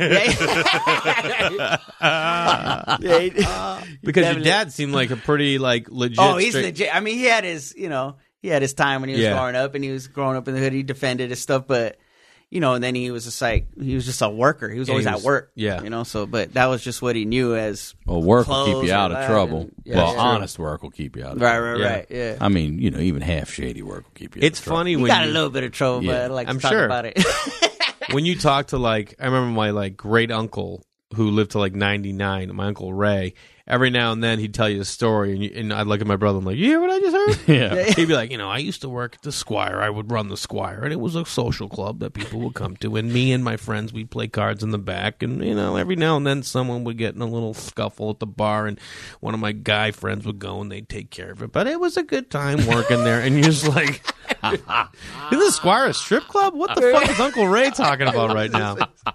Yeah, he-
because your
definitely-
dad seemed like a pretty like legit.
Oh, he's
straight-
legit. I mean, he had his, you know, he had his time when he was
Yeah.
growing up, and he was growing up in the hood. He defended his stuff, but you know, and then he was just like, he was just a worker. He was
Yeah,
always
he
at
was-
work.
yeah.
you know. So, but that was just what he knew as
Well, work will keep
clothes
you
or
out of
that,
trouble.
and- yeah,
well,
yeah.
honest work will keep you out of
right,
trouble.
right,
Yeah.
right. Yeah,
I mean, you know, even half shady work will keep you.
It's
out of trouble.
funny
he
when
got
you,
a little bit of trouble,
Yeah.
but I like
I'm
to talk
sure.
about it.
when you talk to like I remember my like great uncle who lived to like ninety-nine, my uncle Ray. Every now and then he'd tell you a story, and, you, and I'd look at my brother. I'm like, you hear what I just heard?
Yeah.
He'd be like, you know, I used to work at the Squire. I would run the Squire, and it was a social club that people would come to. And me and my friends, we'd play cards in the back. And, you know, every now and then someone would get in a little scuffle at the bar, and one of my guy friends would go, and they'd take care of it. But it was a good time working there. And you're just like, isn't the Squire a strip club? What the fuck is Uncle Ray talking about right now?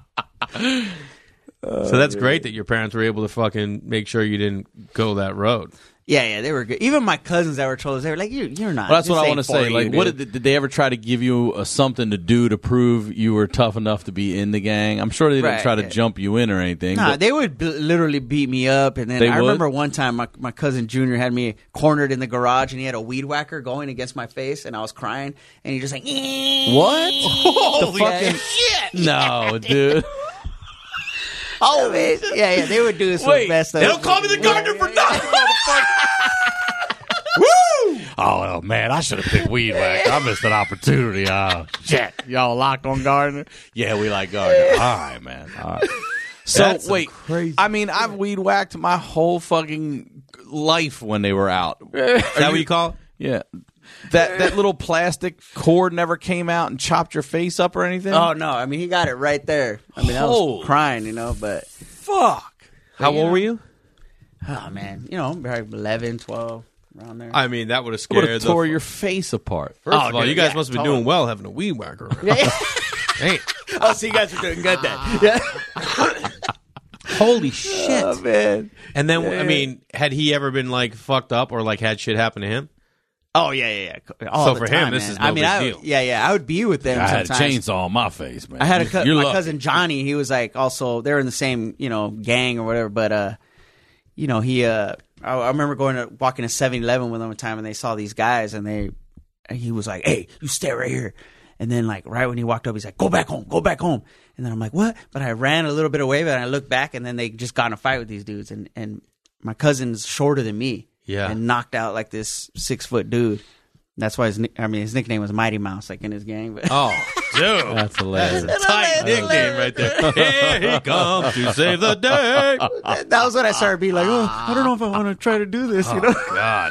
So that's great that your parents were able to fucking make sure you didn't go that road.
yeah, yeah, they were good. Even my cousins that were trolls, they were like, you, you're not.
Well, that's
This
what I
ain't
want to
for
say.
you,
Like, what
dude.
did, did they ever try to give you uh, something to do to prove you were tough enough to be in the gang? I'm sure they didn't
Right,
try to
yeah.
jump you in or anything.
Nah,
but
they would b- literally beat me up, and then
They
I
would?
remember one time my my cousin Junior had me cornered in the garage, and he had a weed whacker going against my face, and I was crying, and he just like,
what?
Holy
fucking-
shit!
No, dude.
Oh man, yeah, yeah, they would do some
Wait,
best stuff.
They don't call me the gardener for nothing.
Oh, well, man, I should have picked weed whacker. I missed an opportunity. Oh, shit. Y'all locked on Gardner? Yeah, we like Gardner. All right, man. All right. So,
That's some
wait.
crazy
I mean, I've weed whacked my whole fucking life when they were out.
Is that what you call it?
Yeah. That that little plastic cord never came out and chopped your face up or anything?
Oh no, I mean he got it right there. I mean I
Holy
was crying, you know, but
fuck.
How old were you?
oh man, you know, probably eleven, twelve, around there.
I mean, that would have
Would
scared
have
the.
tore your face apart.
First
Oh,
of all,
dude,
you guys
yeah,
must have been
totally.
doing well having a weed whacker. Hey,
oh, so you guys were doing good then. Yeah.
holy shit!
Oh man.
And then, I mean, had he ever been like fucked up or like had shit happen to him?
Oh yeah, yeah, yeah. All
So
the
for him,
time,
this
man.
is no
I mean,
big
I,
deal.
Yeah, yeah. I would be with them
I had a
sometimes.
chainsaw on my face, man.
I had a co-
You're
my
lucky.
cousin Johnny. He was like also they were in the same you know gang or whatever. But uh, you know he uh, I, I remember going to walking to seven eleven with him one time, and they saw these guys, and they and he was like, "Hey, you stay right here." And then like right when he walked up, he's like, "Go back home, go back home." And then I'm like, "What?" But I ran a little bit away, but I looked back, and then they just got in a fight with these dudes, and and my cousin's shorter than me,
Yeah.
and knocked out like this six foot dude. That's why his nick- I mean his nickname was Mighty Mouse, like in his gang. But
Oh, dude.
That's hilarious.
Tight nickname right there. Here he comes to save the day.
that was when I started being like, "Oh, I don't know if I want to try to do this," you know.
God.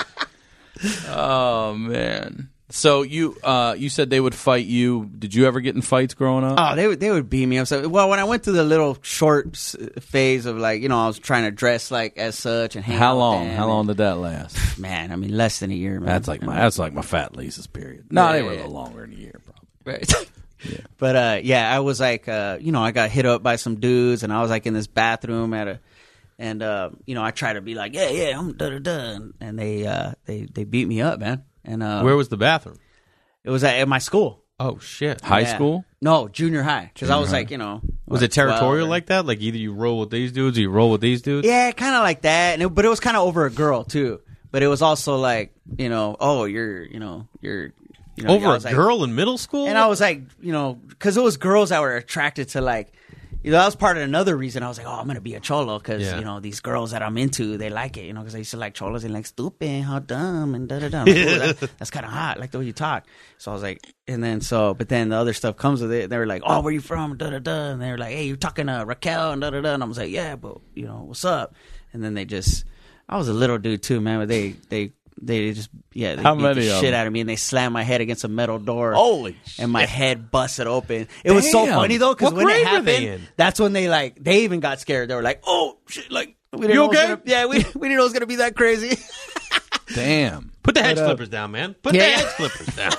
Oh man. So you uh you said they would fight you. Did you ever get in fights growing up?
Oh, they would they would beat me up. So, well, when I went through the little short s- phase of like, you know, I was trying to dress like as such and hang out
How
with
long?
them,
How long
and-
did that last?
Man, I mean, less than a year. Man.
That's like my that's like my fat Lisa's period. No,
Yeah,
they
yeah,
were a
yeah.
little longer than a year, probably.
Right. But uh, yeah, I was like, uh, you know, I got hit up by some dudes, and I was like in this bathroom at a, and uh, you know, I tried to be like, yeah, yeah, I'm da da da, and they uh, they they beat me up, man. And uh,
Where was the bathroom?
it was at, at my school.
Oh shit!
High
Yeah.
school?
No, junior high. Because I was like, you know,
Was
like
it territorial
twelve or-
like that? Like either you roll with these dudes or you roll with these dudes?
Yeah, kind of like that. And it, but it was kind of over a girl too. But it was also like, you know, oh, you're, you know, you're, you know,
Over
I
a
was like-
girl in middle school?
And I was like, you know, because it was girls that were attracted to like, you know, that was part of another reason. I was like, oh, I'm gonna be a cholo because
Yeah.
you know these girls that I'm into, they like it, you know, because I used to like cholos and like stupid, how dumb, and da da da. Like, ooh, that, that's kind of hot, I like the way you talk. So I was like, and then so, but then the other stuff comes with it. They were like, oh, where you from, da da da, and they were like, hey, you're talking to Raquel, and da da da, and I was like, yeah, but you know, what's up? And then they just, I was a little dude too, man, but they they. They just, yeah, they
How
beat
many
the
of
shit
them?
out of me, and they slammed my head against a metal door.
Holy
And my head busted open. It was so
Damn.
funny though, because
What
when it
grade were they
happened,
in?
that's when they like they even got scared. They were like, "Oh shit!" Like, we didn't
You
know it was
okay?
gonna- yeah, we we didn't know it was gonna be that crazy.
Damn.
Put the hedge
But, uh,
flippers down, man. Put
yeah.
the hedge flippers down.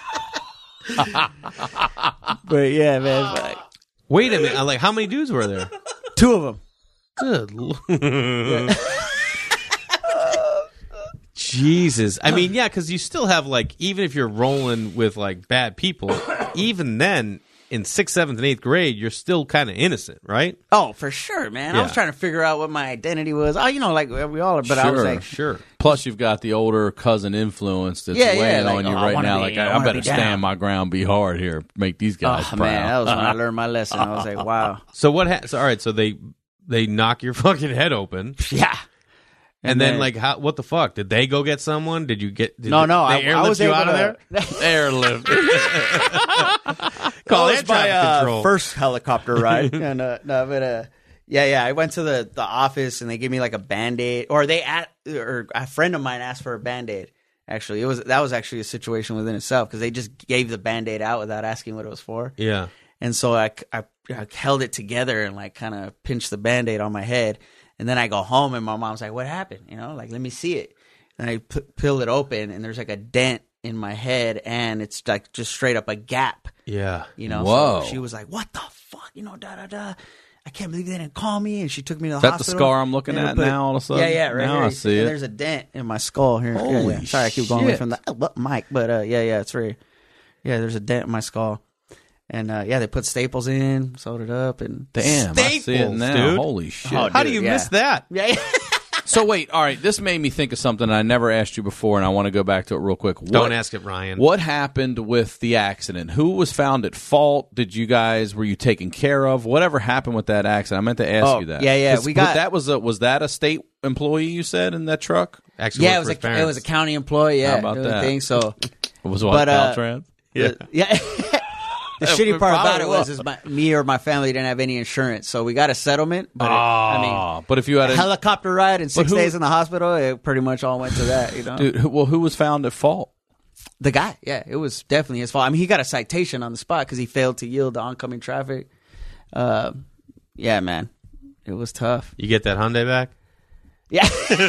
But yeah, man, like,
Wait a minute. I'm like, how many dudes were there?
two of them.
Good lord. Jesus. I mean, yeah, because you still have, like, even if you're rolling with, like, bad people, even then, in sixth, seventh, and eighth grade, you're still kind of innocent, right?
Oh, for sure, man. I was
Yeah.
trying to figure out what my identity was. Oh, you know, like we all are. But I was
Sure.
like,
Sure.
Plus, you've got the older cousin influence that's
Yeah, yeah,
weighing
like,
on you
oh, I
right
wanna
now.
be-
like,
I
I, I
wanna
better
be down.
stand my ground, be hard here, make these guys
oh
proud.
man, that was when I learned my lesson. I was like, wow,
So what ha- so, all right, so they they knock your fucking head open.
yeah.
And, then, like, how, what the fuck? Did they go get someone? Did you get? Did
no, no,
they
I,
airlift
I was
you
able
out of
to,
there?
Airlift.
Call
that
air
was my
traffic
uh,
control.
first helicopter ride. and, uh, no, but uh, yeah, yeah. I went to the, the office and they gave me like a Band-Aid, or they at, or a friend of mine asked for a Band-Aid. Actually, it was that was actually a situation within itself because they just gave the Band-Aid out without asking what it was for.
Yeah.
And so I, I, I held it together and like kind of pinched the Band-Aid on my head. And then I go home and my mom's like, what happened? You know, like, let me see it. And I p- peel it open and there's like a dent in my head and it's like just straight up a gap.
Yeah.
You know,
Whoa.
so she was like, what the fuck? You know, da da da. I can't believe they didn't call me. And she took me to the
Is that the
hospital.
scar I'm looking
And
at
put-
now all of a sudden?
Yeah, yeah, right
Now
here.
I see
And
it.
There's a dent in my skull here. Yeah,
Holy
yeah. Sorry, I keep going away
shit.
from the uh, mic, but uh, yeah, yeah, it's right. Yeah, there's a dent in my skull. And uh, yeah, they put staples in, sewed it up, and
Damn, I see it
Staples,
now.
dude.
Holy shit.
Oh,
How do
dude,
you
yeah.
miss that?
yeah, yeah.
So wait, all right, this made me think of something I never asked you before, and I want to go back to it real quick. What,
Don't ask it, Ryan.
What happened with the accident? Who was found at fault? Did you guys, were you taken care of? Whatever happened with that accident? I meant to ask
Oh,
you that.
yeah, yeah,
'Cause
we got-
that was a, was that a state employee you said in that truck?
Actually,
Yeah, it
worked
was
for
a
his parents.
it was a county employee. Yeah,
How about
doing
that?
Thing, so,
It was what,
But, uh,
Caltrans?
yeah, yeah. The shitty
It
part about
probably
it was,
was.
is my, me or my family didn't have any insurance, so we got a settlement. But it, I mean,
Ah, but if you had
a
a
helicopter ride and six
who-
days in the hospital, it pretty much all went to that. You know,
dude, who, well, who was found at fault?
the guy, yeah, it was definitely his fault. I mean, he got a citation on the spot because he failed to yield to oncoming traffic. Uh, yeah, man, it was tough.
You get that Hyundai back?
Yeah.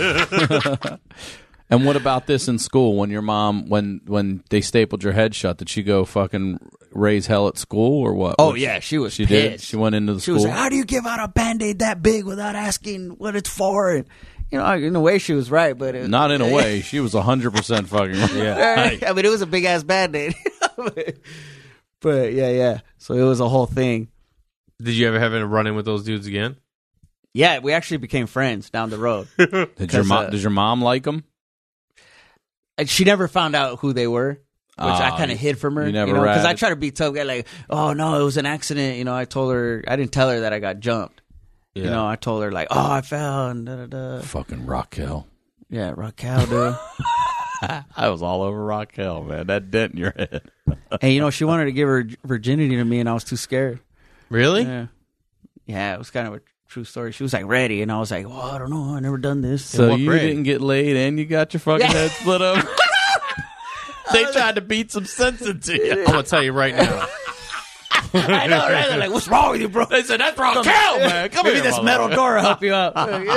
And what about this in school? When your mom, when when they stapled your head shut, did she go fucking raise hell at school or what?
Oh
What-
yeah, she was
she did.
pissed.
She went into the
She
school.
was like, "How do you give out a Band-Aid that big without asking what it's for?" And you know, in a way, she was right, but it,
Not in a way. She was a hundred percent fucking right.
Yeah. I mean, it was a big ass Band-Aid. but, but yeah, yeah. So it was a whole thing.
Did you ever have a run in with those dudes again?
Yeah, we actually became friends down the road.
Did your
'Cause,
mom?
uh,
Did your mom like them?
And she never found out who they were, which I
Oh,
kind of hid from her.
you
You
never
know, because I
ratted.
try to be tough guy, like, "Oh no, it was an accident." You know, I told her, I didn't tell her that I got jumped.
Yeah.
You know, I told her like, "Oh, I fell," and da da da.
Fucking Raquel.
Yeah, Raquel, dude.
I was all over Raquel, man. That dent in your head.
And you know, she wanted to give her virginity to me, and I was too scared.
Really?
Yeah, yeah, it was kind of a true story. She was like ready, and I was like, "Well, I don't know, I never done this."
So
what
you
grade?
didn't get laid and you got your fucking
Yeah.
head split up? They tried to beat some sense into you.
I'm gonna tell you right now.
I know, right? They're like, "What's wrong with you, bro?"
They said, that's Raquel, man. Come
Maybe
here,
this
mother."
metal door will help you out.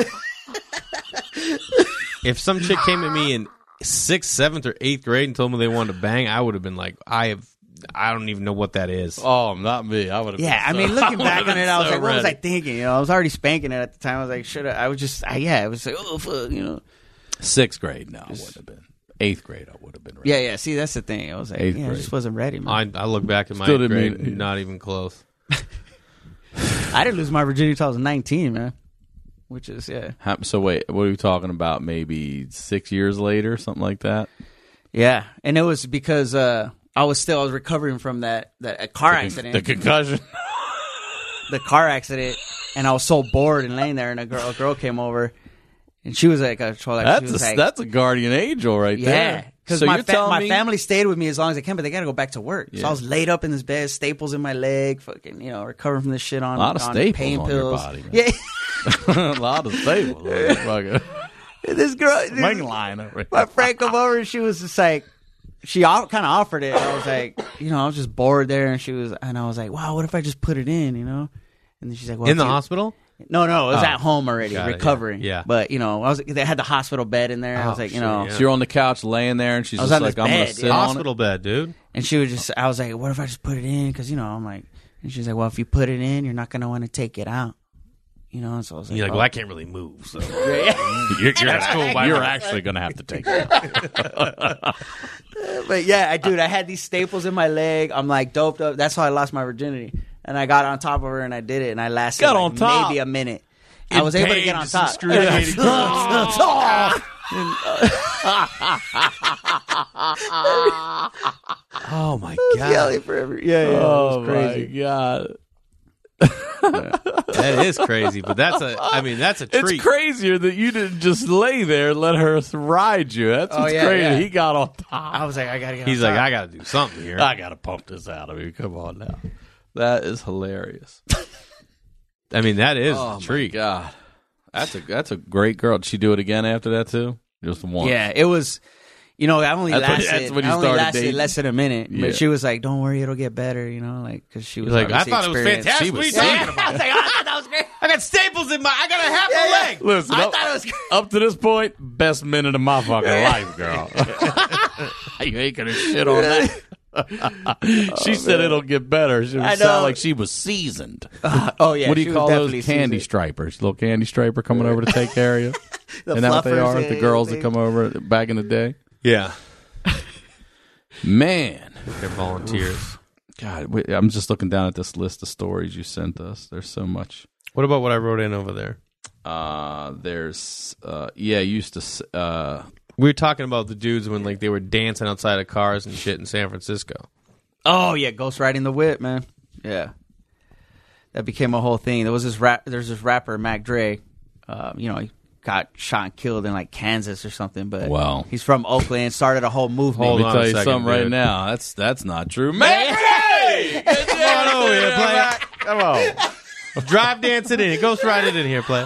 If some chick came at me in sixth, seventh, or eighth grade and told me they wanted to bang, I would have been like, I have, I don't even know what that is.
Oh, not me. I would have.
Yeah, I
been so,
mean, looking back on it, I was
so
like, what was I
ready.
thinking? You know, I was already spanking it at the time. I was like, should I? I was just, I, yeah, it was like, oh, fuck, you know.
Sixth grade? No, it wouldn't have been. Eighth grade, I would have been ready.
Yeah, yeah. See, that's the thing. I was like,
Eighth
yeah, I
grade.
just wasn't ready, man.
I, I look back at my
Still
eighth
didn't
grade,
mean-
not even close.
I didn't lose my virginity until I was nineteen, man. Which is, yeah.
How- So wait, what are we talking about? Maybe six years later, something like that?
Yeah. And it was because uh, I was still, I was recovering from that, that a car accident.
The concussion.
the car accident, and I was so bored and laying there, and a girl, a girl came over, and she was like, a, like she
That's
was
a,
like,
that's a guardian angel right
yeah,
there.
because
So
my
you're
fa-
telling
my
me-
family stayed with me as long as they can, but they got to go back to work. So
Yeah.
I was laid up in this bed, staples in my leg, fucking, you know, recovering from this shit on
A lot of
on
staples
pain
on your
pills.
body, man.
Yeah,
a lot of staples. Fucking-
this girl,
Swing line over here.
my friend come over, and she was just like, she kind of offered it. And I was like, you know, I was just bored there, and she was, and I was like, wow, what if I just put it in, you know? And then she's like, well,
In
if
the
you-
hospital?
No, no, it was
Oh.
at home already,
Got it, yeah.
recovering.
Yeah.
But, you know, I was they had the hospital bed in there. I was
Oh,
like, you
shit,
know,
yeah.
So you're on the couch laying there, and she's
I was
just
on
like,
this
I'm going to
bed,
sit
yeah.
on it.
Hospital bed, dude.
and she was just, I was like, what if I just put it in? Because, you know, I'm like, and she's like, well, if you put it in, you're not going to want to take it out. You know, and so I was like,
You're like,
oh.
well, I can't really move. So.
Yeah,
You're, you're, cool, you're actually going to have to take it.
but yeah, I dude, I had these staples in my leg. I'm like doped up. That's how I lost my virginity. And I got on top of her and I did it, and I lasted
Got
like
on top?
maybe a minute. I was able to get on top.
Oh, my
Yelling forever. Yeah, yeah.
Oh,
it was crazy.
my God.
That is crazy, but that's a, I mean, that's a treat.
It's crazier that you didn't just lay there and let her ride you. That's
Oh,
what's
yeah,
crazy.
yeah.
He got on top.
I was like, I gotta get.
He's
on
like,
top.
I got to do something here.
I got to pump this out of you. Come on now. That is hilarious.
I mean, that is
Oh,
a treat.
my God. That's a, that's a great girl. Did she do it again after that, too? Just one.
Yeah, it was. You know, I only
That's when-
lasted.
that's when you
I only
started
lasted
dating?
less than a minute.
Yeah.
But she was like, "Don't worry, it'll get better." You know, like because she was
Like, I
obviously
thought it was
experienced.
fantastic.
She
What are you
was-
talking
Yeah.
about?
I was like, I thought that was great.
I got staples in my, I got a half
Yeah,
a
yeah.
leg.
Listen,
I
up,
thought it was great.
up to this point, best minute of my fucking life, girl. you ain't going to shit on that. she said it'll get better. She
I
would
know.
sound like she was seasoned.
Uh, oh yeah.
what do
she
you
was
call those?
definitely
Candy
seasoned.
stripers. Little candy striper coming over to take care of you.
The
Isn't that what they
fluffers,
are?
yeah,
the
yeah,
girls
they-
that come over back in the day?
Yeah.
Man.
They're volunteers.
God, wait, I'm just looking down at this list of stories you sent us. There's so much.
What about what I wrote in over there?
Uh, there's, uh, yeah, you used to, s- uh,
We were talking about the dudes when like they were dancing outside of cars and shit in San Francisco.
Oh yeah, ghost riding the whip, man. Yeah, that became a whole thing. There was this rap. There's this rapper Mac Dre. Um, you know, he got shot and killed in like Kansas or something. But
Wow.
he's from Oakland. Started a whole movement.
Hold
let me
on
tell
a
you
second,
something right
dude.
now. That's, that's not true. Man,
Come on over here, player.
Come on.
Drive dance it in. Ghost ride it in here, player.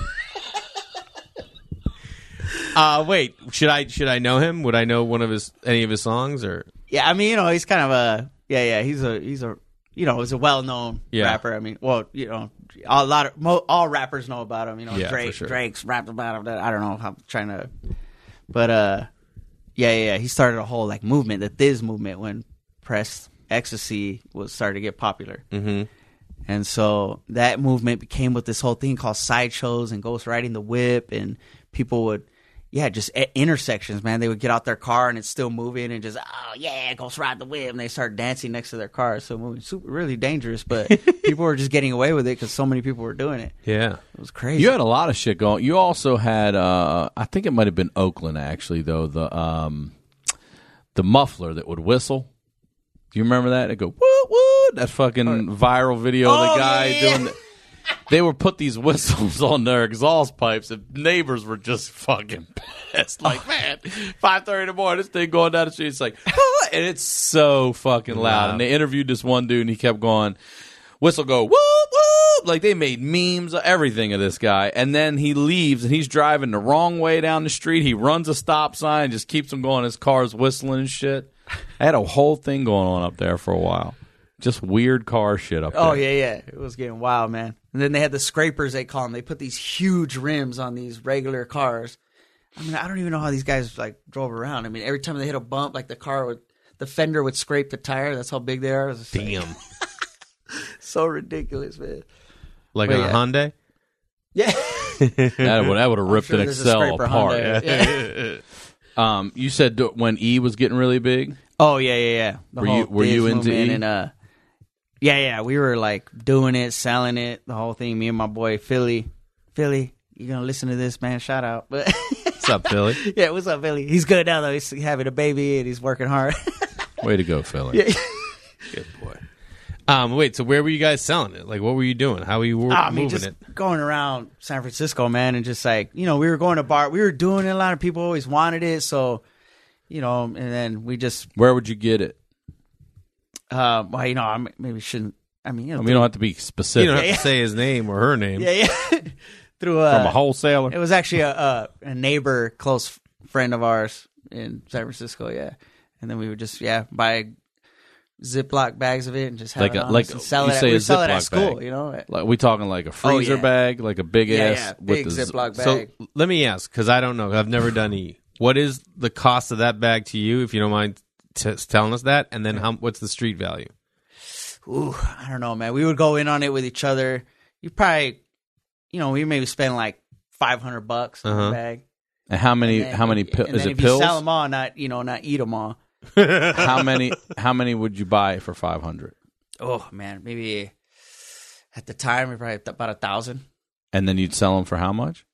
Uh, wait. Should I should I know him? Would I know one of his any of his songs or?
Yeah, I mean, you know, he's kind of a yeah, yeah. He's a he's a you know, he's a well known
Yeah.
rapper. I mean, well, you know, a lot of mo- all rappers know about him. You know,
Yeah,
Drake,
for sure.
Drake's rapped about him. I don't know how I'm trying to, but uh, yeah, yeah, yeah. He started a whole like movement, the Thiz movement, when press ecstasy was started to get popular.
Mm-hmm.
And so that movement became with this whole thing called sideshows and ghost riding the whip, and people would, yeah, just at intersections, man. They would get out their car and it's still moving, and just, oh yeah, ghost ride the whip, and they start dancing next to their car. So moving, super, really dangerous, but people were just getting away with it because so many people were doing it.
Yeah.
It was crazy.
you had a lot of shit going. You also had, uh, I think it might have been Oakland actually, though, the, um, the muffler that would whistle. Do you remember that? It go, woo, woo, that fucking viral video of
Oh,
the guy
yeah, yeah.
doing the, they would put these whistles on their exhaust pipes, and neighbors were just fucking pissed. Like, man, five thirty in the morning, this thing going down the street, it's like, "Ah," and it's so fucking loud.
Wow.
And they interviewed this one dude, and he kept going, whistle go, whoop, whoop. Like, they made memes, everything of this guy. And then he leaves, and he's driving the wrong way down the street. He runs a stop sign, just keeps him going. His car's whistling and shit. I had a whole thing going on up there for a while. Just weird car shit up there.
Oh yeah, yeah. It was getting wild, man. And then they had the scrapers, they call them. They put these huge rims on these regular cars. I mean, I don't even know how these guys like drove around. I mean, every time they hit a bump, like the car would, the fender would scrape the tire. That's how big they are. It was just like-
Damn.
so ridiculous, man.
Like
But
on a
yeah.
Hyundai?
Yeah.
That would that would have ripped
sure
an
there's a
Excel
scraper
apart.
Hyundai. Yeah.
Um, you said d- when E was getting really big.
Oh yeah, yeah, yeah. The
Were
whole
you- were you
Diz
into
movement
E?
And, uh, yeah, yeah. We were like doing it, selling it, the whole thing. Me and my boy Philly. Philly, you gonna listen to this, man? Shout out. But
What's up, Philly?
yeah, what's up, Philly? He's good now though. He's having a baby and he's working hard.
Way to go, Philly.
Yeah.
Good boy. Um, wait, so where were you guys selling it? Like, what were you doing? How were you wor-
I mean,
moving
just
it?
going around San Francisco, man, and just like, you know, we were going to bar, we were doing it. A lot of people always wanted it, so, you know, and then we just,
Where would you get it?
uh, well, you know, I maybe shouldn't. I mean, you know,
I mean, you don't have to be specific.
You don't have
Yeah.
to say his name or her name.
yeah, yeah, through uh,
From a wholesaler.
It was actually a, a a neighbor, close friend of ours in San Francisco, yeah, and then we would just yeah buy Ziploc bags of it and just have
Like
it
a-
on
like
us and sell
you
it. At,
say
we
a
sell it at
Ziploc
school,
bag.
you know.
Like we talking like a freezer
Oh, yeah.
bag, like a big
Yeah,
ass
yeah,
with
big
the z-
Ziploc
So
bag.
let me ask, because I don't know. I've never done E. What is the cost of that bag to you, if you don't mind t- telling us that? And then how, what's the street value?
Ooh, I don't know, man. We would go in on it with each other. You probably, you know, we maybe spend like five hundred bucks on
Uh-huh.
a bag.
And how many?
And then-
how many? Pil-
and
is
then
it
if
pills?
you sell them all, not you know, not eat them all.
how many? How many would you buy for five hundred?
Oh man, maybe at the time we probably about a thousand.
And then you'd sell them for how much?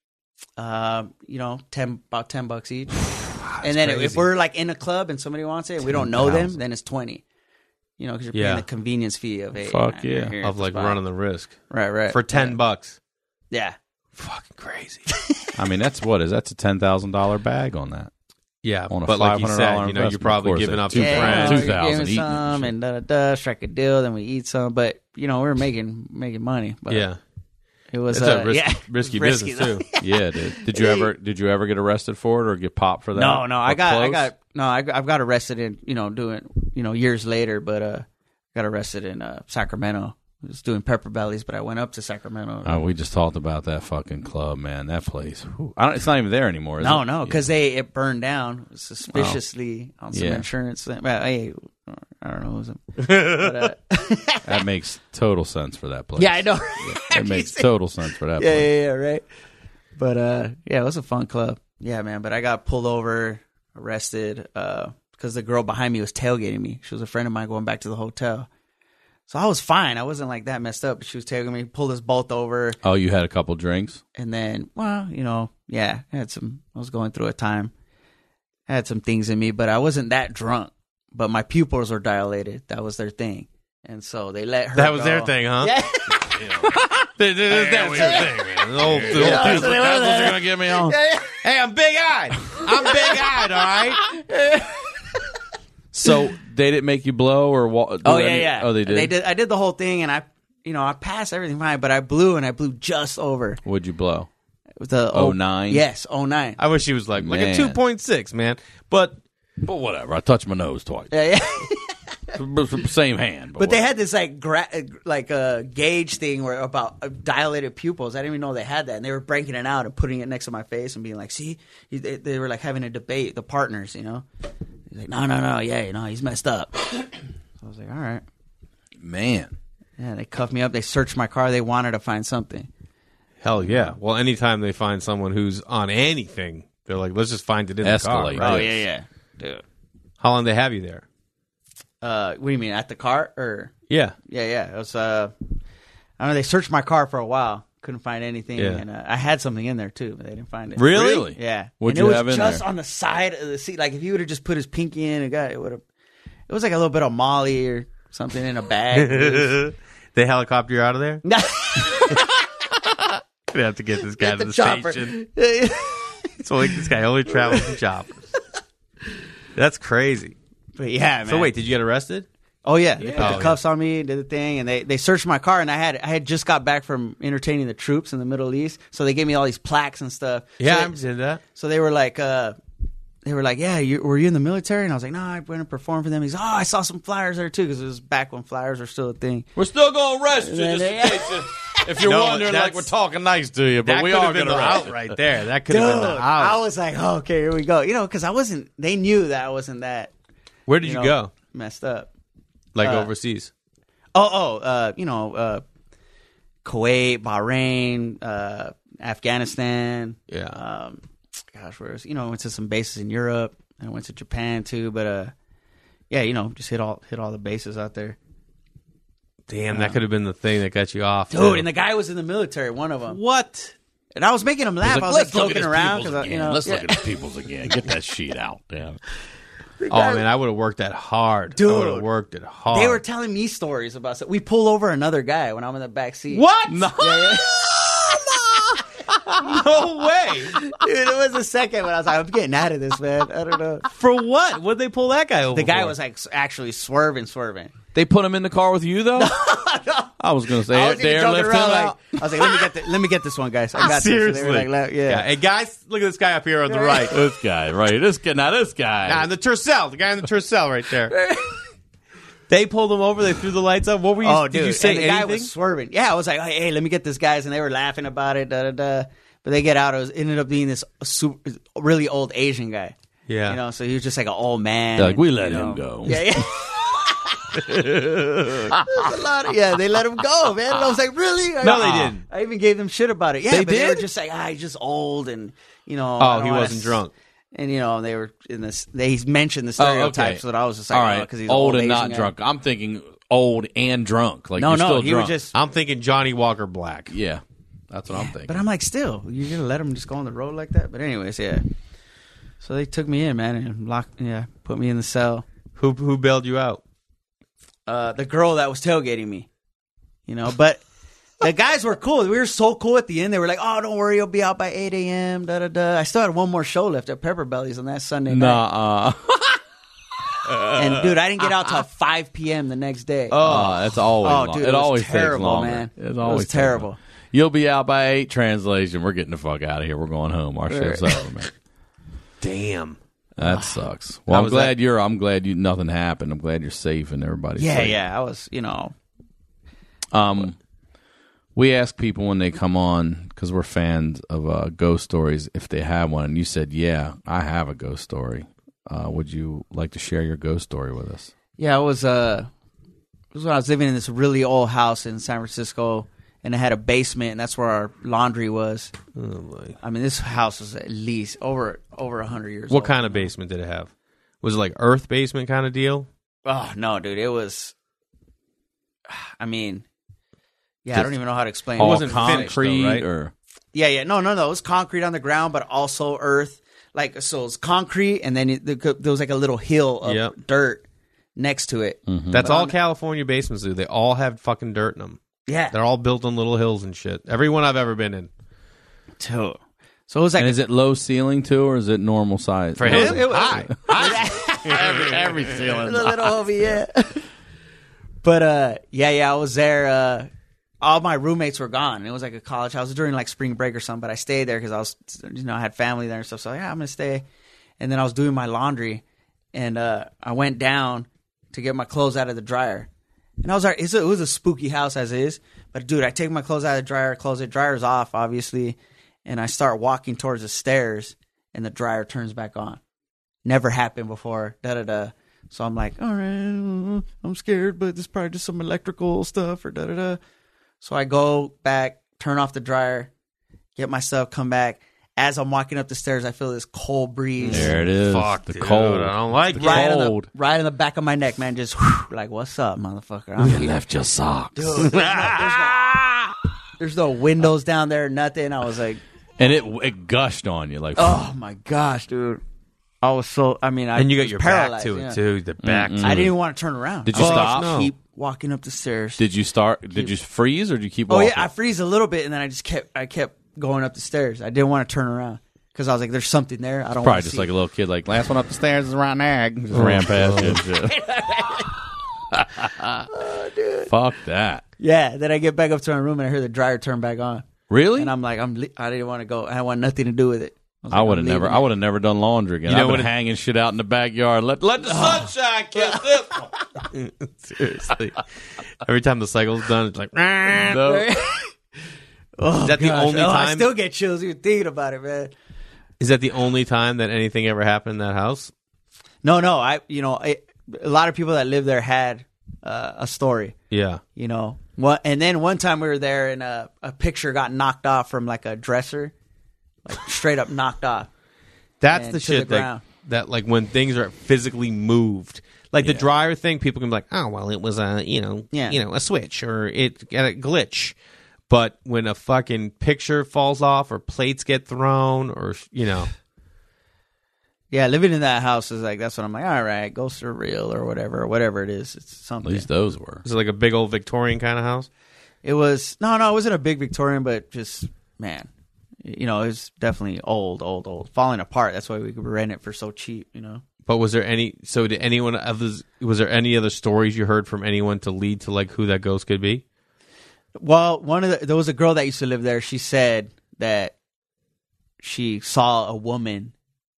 Um, you know, ten about ten bucks each. And then if
crazy.
we're like in a club and somebody wants it, and we don't know them,
ten thousand.
then it's twenty. You know, because you're
Yeah.
paying the convenience fee of hey,
Fuck
man, you're
yeah.
here,
Of like
just buy
running
it.
the risk
right, right
for ten
right.
bucks.
Yeah,
Fucking crazy.
I mean, that's what is that's a ten thousand dollar bag on that.
Yeah,
On a
but like you
$five hundred
said, you know, you're
investment,
probably
of course,
giving
at
up
two
your
yeah,
grand,
friends.
two
you know,
thousand
give
eating
some
and
and da da da, strike a deal, then we eat some. But you know, we were making making money. But
Yeah,
it was
it's
uh,
a risk,
yeah,
risky,
risky
business too.
Yeah, dude. Did you ever? Did you ever get arrested for it or get popped for that?
No, no, I
Or
got, I
close?
got, no, I, I've got arrested in, you know, doing, you know, years later, but uh, got arrested in uh, Sacramento. I was doing pepper bellies, but I went up to Sacramento.
Oh, we just talked about that fucking club, man. That place. Whew. I don't, it's not even there anymore. Is
no,
it?
no, because they it burned down suspiciously on some
Yeah.
insurance. Thing. Well, hey, I don't know. It was a, but, uh,
That makes total sense for that place.
yeah, I know.
It makes total sense for that
yeah,
place.
yeah, yeah, right. But uh, yeah, it was a fun club. Yeah, man. But I got pulled over, arrested, uh, because the girl behind me was tailgating me. She was a friend of mine going back to the hotel. So I was fine. I wasn't like that messed up. But she was tailgating me, pulled us both over,
Oh, you had a couple drinks?
and then, well, you know, yeah, I had some. I was going through a time. I had some things in me, but I wasn't that drunk. But my pupils were dilated. That was their thing, and so they let her.
That was
go.
their thing, huh?
Yeah.
That- that- That's their thing, man. The old, the old
Yeah,
people-
so they were
That's what
there.
you're gonna get me on?
Hey, I'm big eyed. I'm big eyed. All right.
So they didn't make you blow or wa- do
Oh yeah,
any-
yeah.
Oh, they did.
They did. I did the whole thing, and I, you know, I passed everything fine, but I blew, and I blew just over.
What'd you blow?
With the
oh nine?
Yes, oh nine.
I wish he was like like a
Man.
two point six, man. But
But whatever. I touched my nose twice.
Yeah, yeah.
Same hand.
But they had this like gra- like a uh, gauge thing where about uh, dilated pupils. I didn't even know they had that, and they were breaking it out and putting it next to my face and being like, "See," He- they, they were like having a debate, the partners, you know. He's like, "No, no, no, yeah, you know, he's messed up." So I was like, "All right."
Man.
Yeah, they cuffed me up. They searched my car. They wanted to find something.
hell yeah. Well, anytime they find someone who's on anything, they're like, let's just find it in
Escalate
the car.
Oh
Right?
yeah, yeah, dude.
How long they have you there?
Uh, what do you mean at the car or?
Yeah.
Yeah, yeah. It was. Uh, I don't know. They searched my car for a while. Couldn't find anything,
Yeah.
and uh, I had something in there too, but they didn't find it.
Really?
Really?
Yeah.
What'd
and
you
it was
have in
just
there?
on the side of the seat. Like if he would have just put his pinky in, it got it would have. It was like a little bit of Molly or something in a bag. It was-
They helicopter you out of there?
No.
Gonna have to get this guy
Get
to
the
the
chopper.
station. So like this guy only travels in choppers. That's crazy.
But yeah, man.
So wait, did you get arrested?
Oh yeah, they put
Oh,
the
yeah.
cuffs on me, did the thing, and they, they searched my car. And I had I had just got back from entertaining the troops in the Middle East, so they gave me all these plaques and stuff.
Yeah,
so
I
they,
did that.
so they were like, uh, they were like, yeah, you, were you in the military? And I was like, no, I went and performed for them. He's, oh, I saw some flyers there too, because it was back when flyers were still a thing.
We're still gonna arrest you
Yeah,
just in
yeah.
case you, if you're
No,
wondering like
that's-
we're talking nice to you, but
That
we
could
are
have been
gonna
the
arrest
out
you.
right there. That could
Dude,
have been the out.
I was like, oh, okay, here we go. You know, because I wasn't. They knew that I wasn't that.
Where did you,
know,
go?
Messed up.
Like
uh,
overseas?
Oh, oh, uh, you know, uh, Kuwait, Bahrain, uh, Afghanistan.
Yeah.
Um, gosh, where was, you know, I went to some bases in Europe and I went to Japan too. But uh, yeah, you know, just hit all hit all the bases out there.
Damn, that could have been the thing that got you off,
dude.
too.
And the guy was in the military, one of them.
What?
And I was making him laugh.
Like,
I was
let's
like
look at
joking
his
around
peoples
because
again.
you know,
Let's
yeah.
look at his peoples again. Get that sheet out, damn.
Oh man, I would have worked that hard.
Dude.
I would have worked it hard.
They were telling me stories about stuff. We pull over another guy when I'm in the back seat.
What?
No. Yeah, yeah.
No way.
Dude, it was the second one. I was like, I'm getting out of this, man. I don't know.
For what? What'd they pull that guy over
The guy
for?
was like actually swerving, swerving.
They put him in the car with you, though?
No, no.
I was going to say,
I was even
Dare
joking
lift him
around,
out.
like, I was like, let me get the, let me get this one, guys. I got
Seriously.
this. So they were like, yeah.
yeah. Hey guys, look at this guy up here on the right.
This guy, right. This guy, now this guy.
Nah, the Tercel, the guy in the Tercel right there. They pulled him over. They threw the lights up. What were you?
Oh,
did
dude.
you say
and the
anything?
guy was swerving. Yeah, I was like, hey, hey, let me get this, guys. And they were laughing about it. Da, da, da. But they get out. It was ended up being this super, really old Asian guy.
Yeah.
You know, so he was just like an old man.
They're like, we let
you
him
know.
go.
Yeah, yeah. There's a lot of, yeah, they let him go, man. And I was like, really?
No, they didn't.
I even gave them shit about it. Yeah,
They
but they were
did?
just like, ah, he's just old, and you know. I
Oh,
don't
he
wanna
wasn't
s-
drunk.
And you know, they were in this. They mentioned the
Oh, okay.
stereotypes, so that I was just like,
All
oh,
right.
because he's
Old
an
and
old
not
Asian guy.
drunk. I'm thinking old and drunk. Like,
No,
you're
no,
still
he
drunk.
was just.
I'm thinking Johnny Walker Black.
Yeah, that's what I'm thinking.
But I'm like, still, you're gonna let him just go on the road like that? But anyways, yeah. So they took me in, man, and locked, yeah, put me in the cell.
Who who bailed you out?
Uh, the girl that was tailgating me, you know, but the guys were cool. We were so cool at the end. They were like, "Oh, don't worry, you'll be out by eight a.m." Da da da. I still had one more show left at Pepper Belly's on that Sunday night.
Nah,
And dude, I didn't get out till five p.m. the next day.
oh, that's always
Oh,
long.
dude,
it,
it was
always
terrible,
takes longer.
man.
It's
It
always
was
takes
terrible.
longer. You'll be out by eight. Translation: we're getting the fuck out of here. We're going home. Our shift's over, man.
Damn.
That sucks. Well,
How
I'm
was
glad
that?
you're. I'm glad you nothing happened. I'm glad you're safe and everybody's
Yeah,
safe.
yeah. I was, you know,
Um, we ask people when they come on because we're fans of uh, ghost stories if they have one, and you said, "Yeah, I have a ghost story." Uh, would you like to share your ghost story with us?
yeah. It was uh, it was when I was living in this really old house in San Francisco, and it had a basement, and that's where our laundry was.
Oh, boy.
I mean, this house was at least over over a hundred years.
What
old.
kind of basement did it have? Was it like earth basement kind of deal?
Oh no, dude! It was. I mean, yeah, I don't even know how to explain.
All
it.
wasn't
concrete,
finished, though, right?
or
Yeah, yeah, no, no, no. It was concrete on the ground, but also earth. Like, so it's concrete, and then it, there was like a little hill of
Yep.
dirt next to it.
That's all California basements do. They all have fucking dirt in them.
Yeah,
They're all built on little hills and shit. Every one I've ever been in.
too. So it was like
and is it low ceiling too, or is it normal size?
For
it was,
him?
it was,
High.
every every
a
ceiling.
little over, yeah. But uh, yeah, yeah, I was there. Uh, all my roommates were gone. It was like a college house. It was during like spring break or something. But I stayed there because I was, you know, I had family there and stuff. So yeah, I'm gonna stay. And then I was doing my laundry, and uh, I went down to get my clothes out of the dryer. And I was like, it's a, it was a spooky house as is. But dude, I take my clothes out of the dryer, close it, dryer's off, obviously, and I start walking towards the stairs, and the dryer turns back on. Never happened before. Da da da. So I'm like, all right, I'm scared, but this is probably just some electrical stuff or da da da. So I go back, turn off the dryer, get myself, come back. As I'm walking up the stairs, I feel this cold breeze.
There it is.
Fuck,
the
dude,
cold.
I don't like it.
Right on, the,
cold.
right on the back of my neck, man. Just whew, like, what's up, motherfucker? I'm
You
here.
left your socks.
Dude, there's no, there's, no, there's no windows down there, nothing. I was like,
And it it gushed on you like.
oh my gosh, dude. I was so, I mean, I
And you got
was
your
paralyzed,
back to it,
yeah.
too. The back to
I
it.
didn't even want to turn around.
Did you
I was
stop?
like,
No.
Keep walking up the stairs.
Did you start? Did you freeze or did you keep
Oh
walking?
yeah, I freeze a little bit, and then I just kept, I kept going up the stairs. I didn't want to turn around because I was like, "There's something there." I don't
Probably
want to
just
see.
like a little kid, like last one up the stairs is around there. Just ran past you. And shit. Fuck that.
Yeah. Then I get back up to my room and I hear the dryer turn back on,
Really?
and I'm like, "I'm, li- I didn't want to go. I want nothing to do with it." was
I
like,
would
I'm
have never.
leaving
I
it.
would have never done laundry again.
You know
I've been
what it-
hanging shit out in the backyard. Let let the sunshine kiss this one.
Seriously. Every time the cycle's done, it's like,
No.
Oh,
Is that the
gosh.
only
Oh, I
time-
still get chills even thinking about it, man.
is that the only time that anything ever happened in that house?
No, no. I, you know, I, a lot of people that lived there had uh, a story.
Yeah.
You know, what? And then one time we were there, and a, a picture got knocked off from like a dresser, like straight up knocked off.
That's
and
the
to
shit
the
that,
ground.
that, like, when things are physically moved. Like the dryer thing, people can be like, oh, well, it was a, you know,
Yeah.
you know, a switch or it got a glitch. But when a fucking picture falls off or plates get thrown or, you know.
Yeah, living in that house is like, that's what I'm like, all right, ghosts are real or whatever, or whatever it is. It's something.
At least those were.
Is it like a big old Victorian kind of house?
It was, no, no, it wasn't a big Victorian, but just, man, you know, it was definitely old, old, old. Falling apart. That's why we could rent it for so cheap, you know?
But was there any, so did anyone others, was there any other stories you heard from anyone to lead to like who that ghost could be?
Well, one of the, there was a girl that used to live there. She said that she saw a woman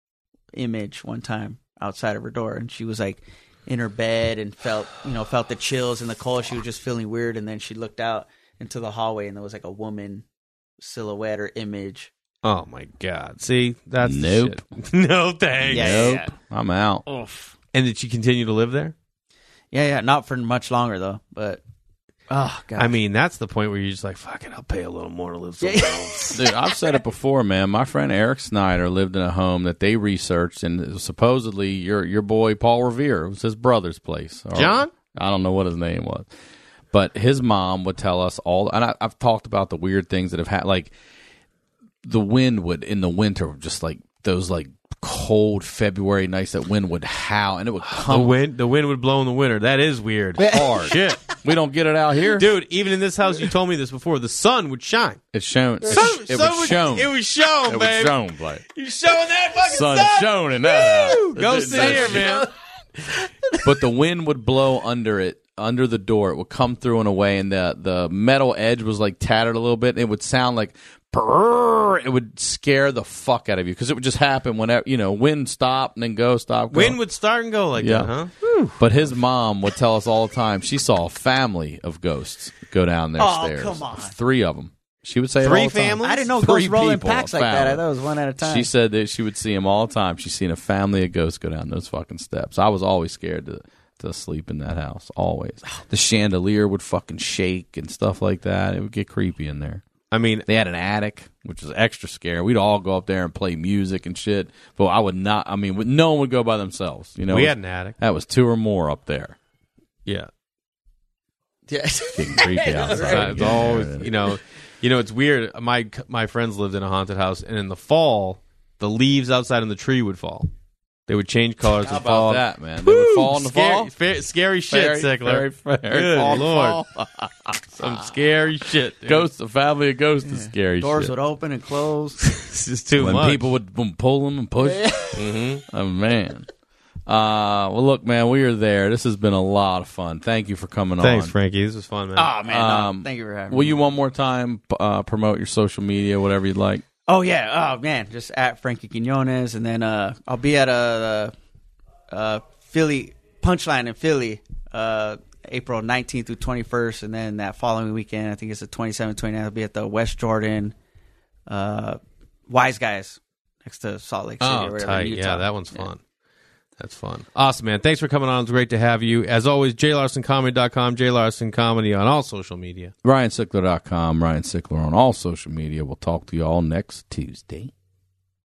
image one time outside of her door, and she was like in her bed and felt, you know, felt the chills and the cold. She was just feeling weird, and then she looked out into the hallway, and there was like a woman silhouette or image.
Oh my God! See, that's
Nope.
the shit. No thanks.
Yeah,
Nope.
yeah,
I'm out.
yeah. Oof.
And did she continue to live there?
Yeah, yeah, not for much longer though. But oh god,
I mean, that's the point where you're just like, fuck it, I'll pay a little more to live somewhere else.
Dude, I've said it before, man. My friend Eric Snyder lived in a home that they researched, and it was supposedly your your boy Paul Revere. It was his brother's place. Or,
John?
I don't know what his name was, but his mom would tell us all. And I, I've talked about the weird things that have had, like the wind would in the winter, just like those like cold February nights. That wind would howl, and it would
The
come
wind, the wind would blow in the winter. That is weird.
hard.
Shit,
We don't get it out here,
dude. Even in this house, you told me this before. The sun would shine.
It's shown. It,
Sun-
it
sun
was
would-
shown.
It was shown,
It was
babe.
shown, Blake.
You showing that fucking
Sun
sun?
shone in that house.
Go
It-
sit here, man.
But the wind would blow under it, under the door. It would come through in a way, and the the metal edge was like tattered a little bit. And it would sound like brrr. It would scare the fuck out of you because it would just happen whenever, you know, wind stop and then go, stop, go.
Wind would start and go like
Yeah.
that, huh?
But his mom would tell us all the time she saw a family of ghosts go down their
Oh,
stairs.
come on.
Three of them. She would say it
Three
all the time.
families?
I didn't know
Three
ghosts roll in
people,
packs
a
like that. I
family.
thought it was one at a time.
She said that she would see him all the time. She's seen a family of ghosts go down those fucking steps. I was always scared to to sleep in that house. Always. The chandelier would fucking shake and stuff like that. It would get creepy in there.
I mean,
They had an attic, which was extra scary. We'd all go up there and play music and shit. But I would not. I mean, no one would go by themselves. You know,
we had an attic.
that was two or more up there.
Yeah.
yeah.
Getting creepy outside.
It's always, you know, you know, it's weird. My my friends lived in a haunted house, and in the fall, the leaves outside in the tree would fall. They would change colors
How
and fall.
about that, man? They would fall in the
scary,
fall.
fa- scary shit,
Very,
Sickler.
very, very
Good
fall,
Lord.
fall.
Some scary shit. Dude.
Ghosts, a family of ghosts is scary
Doors
shit.
would open and close.
It's just too
when
much.
people would boom, pull them and push.
Mm-hmm.
Oh, man. Uh, well, look, man, we are there. This has been a lot of fun. Thank you for coming
Thanks,
on.
Frankie. This was fun, man.
Oh man, no,
Um,
thank you for having
Will
me.
you one more time uh, promote your social media, whatever you'd like?
Oh yeah, oh man, just at Frankie Quinones, and then uh, I'll be at a, a, a Philly Punchline in Philly, uh, April nineteenth through twenty-first, and then that following weekend, I think it's the twenty-seventh, twenty-ninth, I'll be at the West Jordan uh, Wise Guys next to Salt Lake City.
Oh,
or whatever,
tight.
Utah.
Yeah, that one's fun. That's fun. Awesome, man. Thanks for coming on. It's great to have you. As always, j larson comedy dot com, J Larson Comedy on all social media.
Ryan Sickler dot com, Ryan Sickler on all social media. We'll talk to you all next Tuesday.